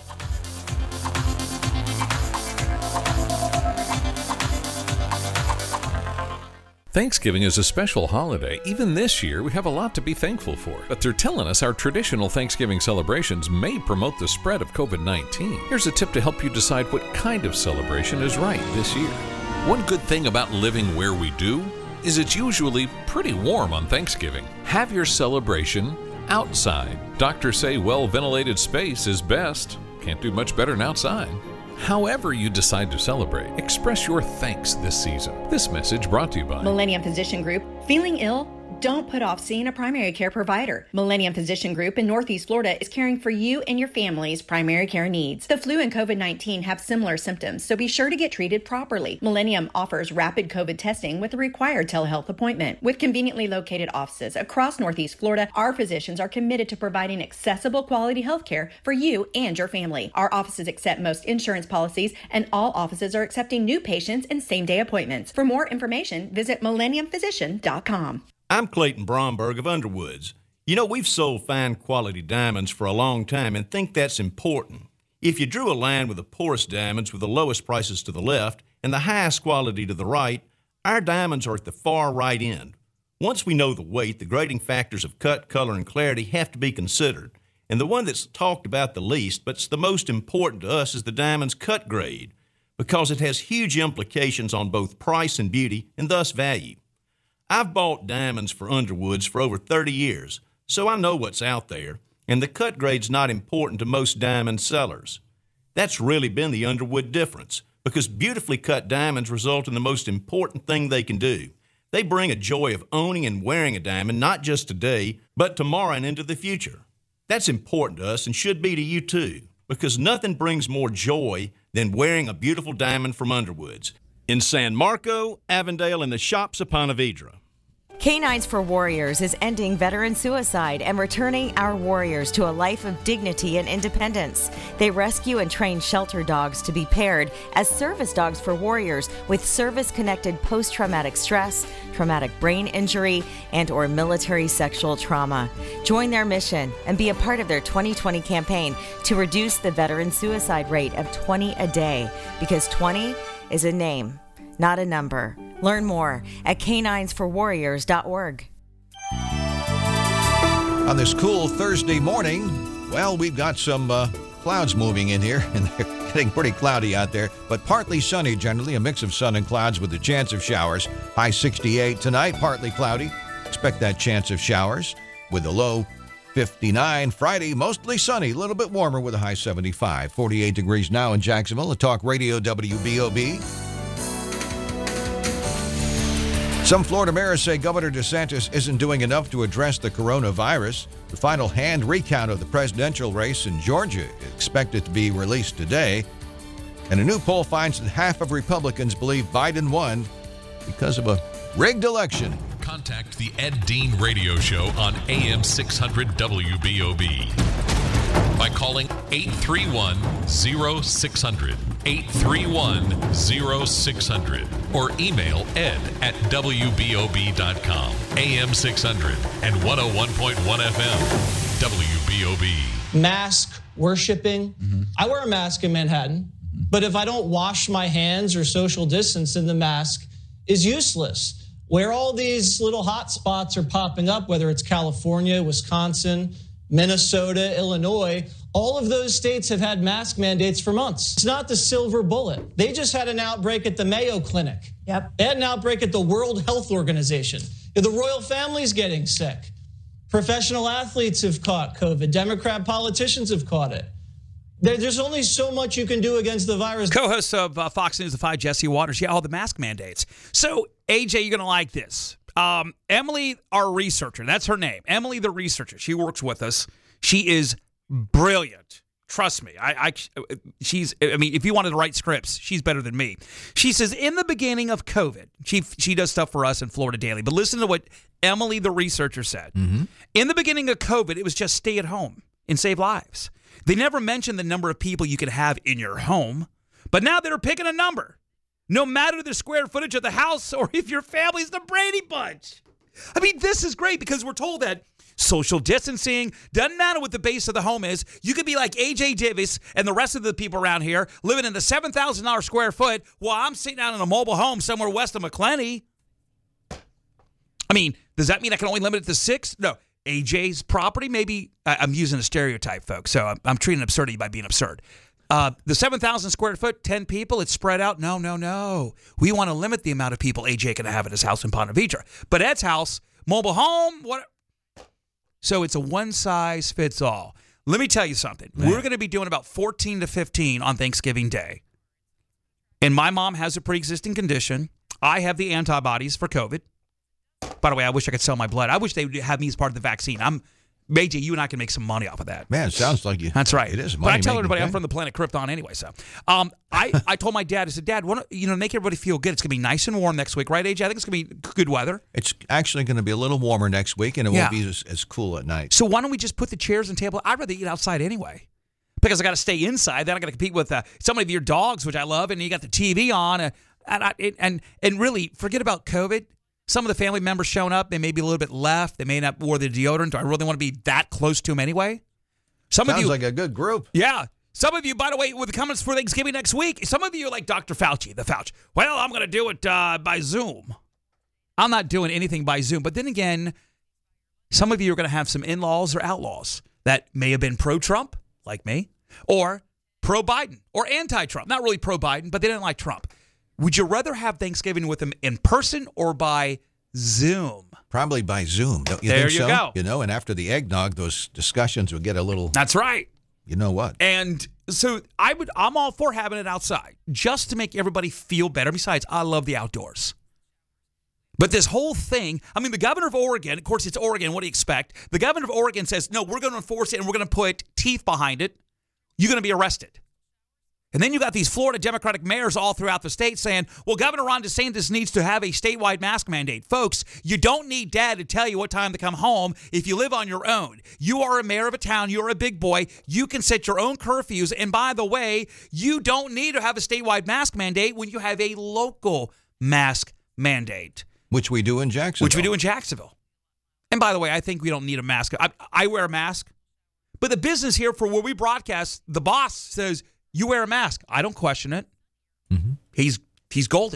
Thanksgiving is a special holiday. Even this year, we have a lot to be thankful for. But they're telling us our traditional Thanksgiving celebrations may promote the spread of covid nineteen. Here's a tip to help you decide what kind of celebration is right this year. One good thing about living where we do is it's usually pretty warm on Thanksgiving. Have your celebration outside. Doctors say well-ventilated space is best. Can't do much better than outside. However you decide to celebrate, express your thanks this season. This message brought to you by Millennium Physician Group. Feeling ill? Don't put off seeing a primary care provider. Millennium Physician Group in Northeast Florida is caring for you and your family's primary care needs. The flu and covid nineteen have similar symptoms, so be sure to get treated properly. Millennium offers rapid COVID testing with a required telehealth appointment. With conveniently located offices across Northeast Florida, our physicians are committed to providing accessible quality health care for you and your family. Our offices accept most insurance policies, and all offices are accepting new patients and same-day appointments. For more information, visit millennium physician dot com. I'm Clayton Bromberg of Underwoods. You know, we've sold fine quality diamonds for a long time and think that's important. If you drew a line with the poorest diamonds with the lowest prices to the left and the highest quality to the right, our diamonds are at the far right end. Once we know the weight, the grading factors of cut, color, and clarity have to be considered. And the one that's talked about the least, but it's the most important to us, is the diamond's cut grade, because it has huge implications on both price and beauty, and thus value. I've bought diamonds for Underwoods for over thirty years, so I know what's out there, and the cut grade's not important to most diamond sellers. That's really been the Underwood difference, because beautifully cut diamonds result in the most important thing they can do. They bring a joy of owning and wearing a diamond, not just today, but tomorrow and into the future. That's important to us and should be to you too, because nothing brings more joy than wearing a beautiful diamond from Underwoods. In San Marco, Avondale, and the shops of Ponte Vedra. Canines for Warriors is ending veteran suicide and returning our warriors to a life of dignity and independence. They rescue and train shelter dogs to be paired as service dogs for warriors with service-connected post-traumatic stress, traumatic brain injury, and or military sexual trauma. Join their mission and be a part of their twenty twenty campaign to reduce the veteran suicide rate of twenty a day, because twenty is a name, not a number. Learn more at canines for warriors dot org. On this cool Thursday morning, well, we've got some uh, clouds moving in here, and they're getting pretty cloudy out there, but partly sunny generally, a mix of sun and clouds with a chance of showers. High sixty-eight tonight, partly cloudy. Expect that chance of showers with a low fifty-nine. Friday, mostly sunny, a little bit warmer with a high seventy-five. forty-eight degrees now in Jacksonville. A Talk Radio W B O B. Some Florida mayors say Governor DeSantis isn't doing enough to address the coronavirus. The final hand recount of the presidential race in Georgia is expected to be released today. And a new poll finds that half of Republicans believe Biden won because of a rigged election. Contact the Ed Dean Radio Show on A M six hundred W B O B by calling eight three one, zero six zero zero, eight three one, zero six zero zero, or email ed at W B O B dot com. A M six hundred and one oh one point one F M, W B O B. Mask worshiping. Mm-hmm. I wear a mask in Manhattan, mm-hmm. but if I don't wash my hands or social distance, then the mask is useless. Where all these little hot spots are popping up, whether it's California, Wisconsin, Minnesota, Illinois, all of those states have had mask mandates for months. It's not the silver bullet. They just had an outbreak at the Mayo Clinic. Yep. They had an outbreak at the World Health Organization. The royal family's getting sick. Professional athletes have caught COVID. Democrat politicians have caught it. There, there's only so much you can do against the virus. Co-host of uh, Fox News The Five, Jesse Waters. Yeah, all the mask mandates. So, A J, you're going to like this. Um, Emily, our researcher, that's her name. Emily, the researcher. She works with us. She is brilliant. Trust me. I, I, she's. I mean, if you wanted to write scripts, she's better than me. She says in the beginning of COVID, she she does stuff for us in Florida Daily. But listen to what Emily, the researcher, said. Mm-hmm. In the beginning of COVID, it was just stay at home and save lives. They never mentioned the number of people you could have in your home, but now they're picking a number. No matter the square footage of the house or if your family's the Brady Bunch. I mean, this is great because we're told that social distancing doesn't matter what the base of the home is. You could be like A J Davis and the rest of the people around here living in the seven thousand dollars square foot while I'm sitting out in a mobile home somewhere west of McClenny. I mean, does that mean I can only limit it to six? No. A J's property, maybe I'm using a stereotype, folks, so I'm, I'm treating absurdity by being absurd. Uh, the seven thousand square foot, ten people, it's spread out. No, no, no. We want to limit the amount of people A J can have at his house in Ponte Vedra. But Ed's house, mobile home, what? So it's a one-size-fits-all. Let me tell you something. Man. We're going to be doing about fourteen to fifteen on Thanksgiving Day. And my mom has a pre-existing condition. I have the antibodies for COVID. By the way, I wish I could sell my blood. I wish they would have me as part of the vaccine. I'm, A J, you and I can make some money off of that. Man, it sounds like you. That's right. It is money. But I tell everybody I'm from the planet Krypton anyway. So, um, I, I told my dad, I said, Dad, wanna, you know, make everybody feel good. It's gonna be nice and warm next week, right, A J? I think it's gonna be good weather. It's actually going to be a little warmer next week, and it Yeah. won't be as, as cool at night. So why don't we just put the chairs and table? I'd rather eat outside anyway. Because I got to stay inside. Then I got to compete with uh, some of your dogs, which I love, and you got the T V on, uh, and I, and and really forget about COVID. Some of the family members showing up, they may be a little bit left. They may not wear the deodorant. Do I really want to be that close to them anyway? Some Sounds of you, like a good group. Yeah. Some of you, by the way, with the comments for Thanksgiving next week, some of you are like Doctor Fauci, the Fauci. Well, I'm going to do it uh, by Zoom. I'm not doing anything by Zoom. But then again, some of you are going to have some in-laws or outlaws that may have been pro-Trump, like me, or pro-Biden, or anti-Trump. Not really pro-Biden, but they didn't like Trump. Would you rather have Thanksgiving with them in person or by Zoom? Probably by Zoom. Don't you there think you so? go. You know, and after the eggnog, those discussions would get a little. That's right. You know what? And so I would, I'm all for having it outside just to make everybody feel better. Besides, I love the outdoors. But this whole thing, I mean, the governor of Oregon, of course, it's Oregon. What do you expect? The governor of Oregon says, no, we're going to enforce it and we're going to put teeth behind it. You're going to be arrested. And then you got these Florida Democratic mayors all throughout the state saying, well, Governor Ron DeSantis needs to have a statewide mask mandate. Folks, you don't need dad to tell you what time to come home if you live on your own. You are a mayor of a town. You're a big boy. You can set your own curfews. And by the way, you don't need to have a statewide mask mandate when you have a local mask mandate. Which we do in Jacksonville. Which we do in Jacksonville. And by the way, I think we don't need a mask. I, I wear a mask. But the business here for where we broadcast, the boss says, you wear a mask. I don't question it. Mm-hmm. He's he's golden.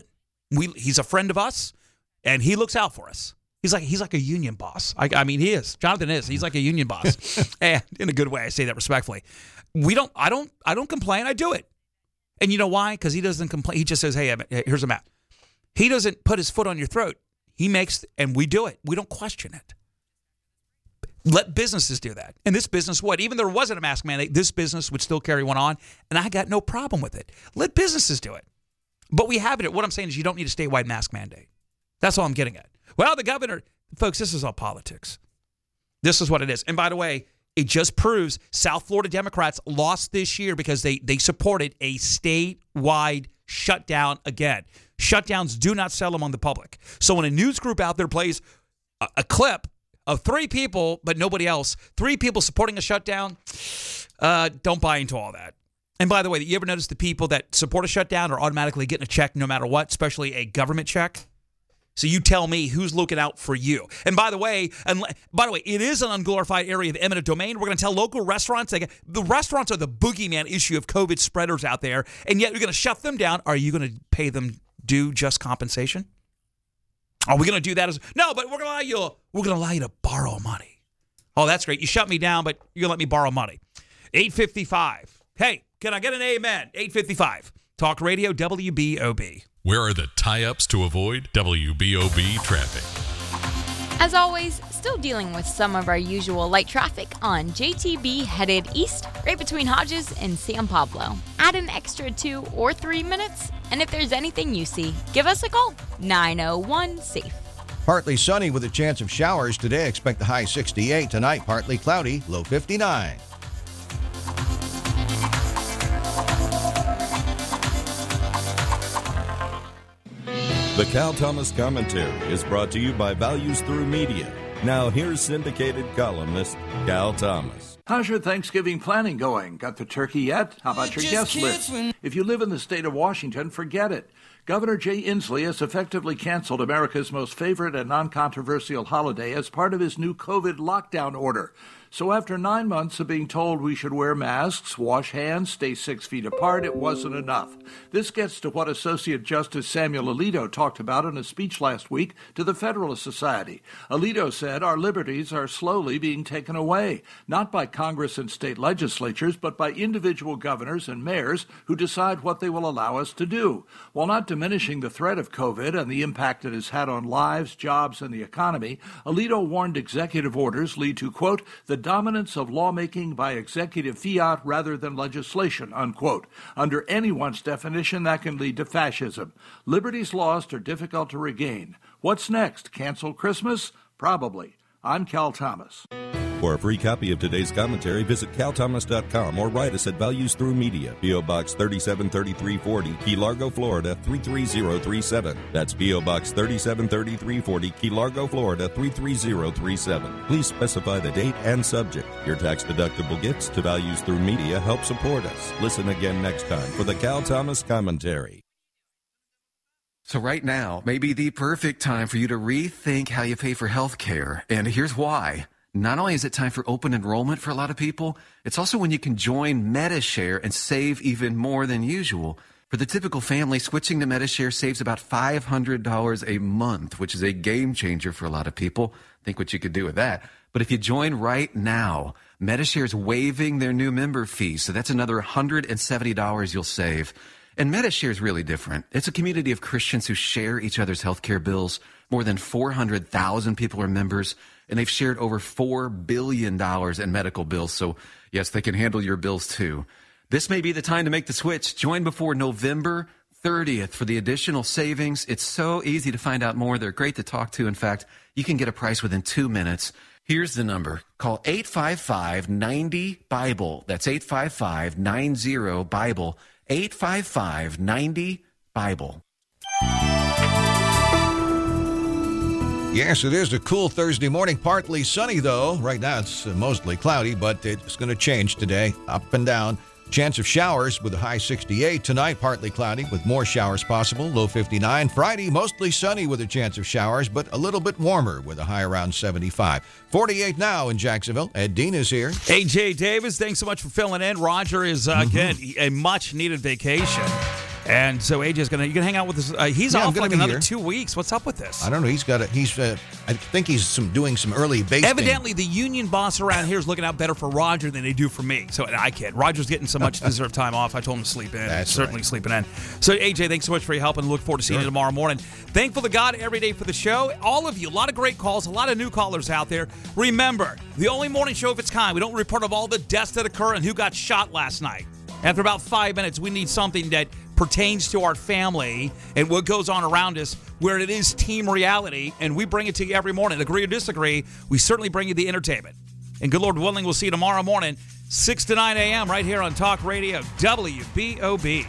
We he's a friend of us, and he looks out for us. He's like he's like a union boss. I, I mean, he is. Jonathan is. He's like a union boss, and in a good way. I say that respectfully. We don't. I don't. I don't complain. I do it. And you know why? Because he doesn't complain. He just says, "Hey, here's a map." He doesn't put his foot on your throat. He makes, and we do it. We don't question it. Let businesses do that. And this business would. Even there wasn't a mask mandate, this business would still carry one on, and I got no problem with it. Let businesses do it. But we have it. What I'm saying is you don't need a statewide mask mandate. That's all I'm getting at. Well, the governor, folks, this is all politics. This is what it is. And by the way, it just proves South Florida Democrats lost this year because they, they supported a statewide shutdown again. Shutdowns do not sell among the public. So when a news group out there plays a, a clip of three people, but nobody else, three people supporting a shutdown, uh, don't buy into all that. And by the way, you ever notice the people that support a shutdown are automatically getting a check no matter what, especially a government check? So you tell me who's looking out for you. And by the way, and by the way, it is an unglorified area of eminent domain. We're going to tell local restaurants, they, the restaurants are the boogeyman issue of COVID spreaders out there, and yet you're going to shut them down. Are you going to pay them due just compensation? Are we going to do that as no? But we're going to allow you. We're going to allow you to borrow money. Oh, that's great. You shut me down, but you're going to let me borrow money. eight fifty-five. Hey, can I get an amen? eight fifty-five. Talk Radio W B O B. Where are the tie-ups to avoid W B O B traffic? As always, still dealing with some of our usual light traffic on J T B headed east, right between Hodges and San Pablo. Add an extra two or three minutes, and if there's anything you see, give us a call. nine oh one SAFE. Partly sunny with a chance of showers today. Expect the high sixty-eight. Tonight, partly cloudy, low fifty-nine. The Cal Thomas Commentary is brought to you by Values Through Media. Now here's syndicated columnist Cal Thomas. How's your Thanksgiving planning going? Got the turkey yet? How about your guest list? If you live in the state of Washington, forget it. Governor Jay Inslee has effectively canceled America's most favorite and non-controversial holiday as part of his new COVID lockdown order. So after nine months of being told we should wear masks, wash hands, stay six feet apart, it wasn't enough. This gets to what Associate Justice Samuel Alito talked about in a speech last week to the Federalist Society. Alito said our liberties are slowly being taken away, not by Congress and state legislatures, but by individual governors and mayors who decide what they will allow us to do. While not diminishing the threat of COVID and the impact it has had on lives, jobs, and the economy, Alito warned executive orders lead to, quote, the dominance of lawmaking by executive fiat rather than legislation, unquote. Under anyone's definition, that can lead to fascism. Liberties lost are difficult to regain. What's next? Cancel Christmas? Probably. I'm Cal Thomas. For a free copy of today's commentary, visit cal thomas dot com or write us at Values Through Media, P O. Box thirty-seven thirty-three forty, Key Largo, Florida three three zero three seven. That's P O. Box thirty-seven thirty-three forty, Key Largo, Florida three three zero three seven. Please specify the date and subject. Your tax-deductible gifts to Values Through Media help support us. Listen again next time for the Cal Thomas Commentary. So right now may be the perfect time for you to rethink how you pay for health care. And here's why. Not only is it time for open enrollment for a lot of people, it's also when you can join Medi-Share and save even more than usual. For the typical family, switching to Medi-Share saves about five hundred dollars a month, which is a game changer for a lot of people. Think what you could do with that. But if you join right now, Medi-Share is waiving their new member fee, so that's another one hundred seventy dollars you'll save. And Medi-Share is really different. It's a community of Christians who share each other's healthcare bills. More than four hundred thousand people are members, and they've shared over four billion dollars in medical bills. So, yes, they can handle your bills, too. This may be the time to make the switch. Join before November thirtieth for the additional savings. It's so easy to find out more. They're great to talk to. In fact, you can get a price within two minutes. Here's the number. Call eight five five, nine zero, BIBLE. That's eight five five, nine zero, BIBLE. eight five five, nine zero, BIBLE. Yes, it is a cool Thursday morning. Partly sunny, though. Right now it's mostly cloudy, but it's going to change today. Up and down. Chance of showers with a high sixty-eight. Tonight, partly cloudy with more showers possible, low fifty-nine. Friday, mostly sunny with a chance of showers, but a little bit warmer with a high around seventy-five. forty-eight now in Jacksonville. Ed Dean is here. A J Davis, thanks so much for filling in. Roger is, uh, mm-hmm. again, a much-needed vacation. And so A J's gonna you can hang out with us. Uh, he's Yeah, I'm off gonna like be another here. two weeks. What's up with this? I don't know. He's got a. He's. Uh, I think he's some doing some early basting. Evidently, the union boss around here is looking out better for Roger than they do for me. So I kid. Roger's getting so much deserved time off. I told him to sleep in. That's certainly right. sleeping in. So A J, thanks so much for your help, and look forward to seeing Sure. you tomorrow morning. Thankful to God every day for the show. All of you, a lot of great calls, a lot of new callers out there. Remember, the only morning show of its kind. We don't report of all the deaths that occur and who got shot last night. After about five minutes, we need something that pertains to our family and what goes on around us, where it is team reality, and we bring it to you every morning. Agree or disagree, we certainly bring you the entertainment. And good Lord willing, we'll see you tomorrow morning, six to nine a.m. right here on Talk Radio W B O B.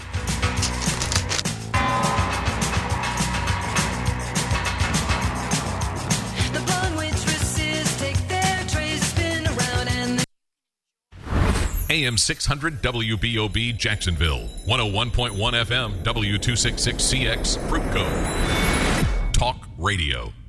A M six hundred W B O B Jacksonville, one oh one point one F M W two sixty-six C X Fruitco. Talk Radio.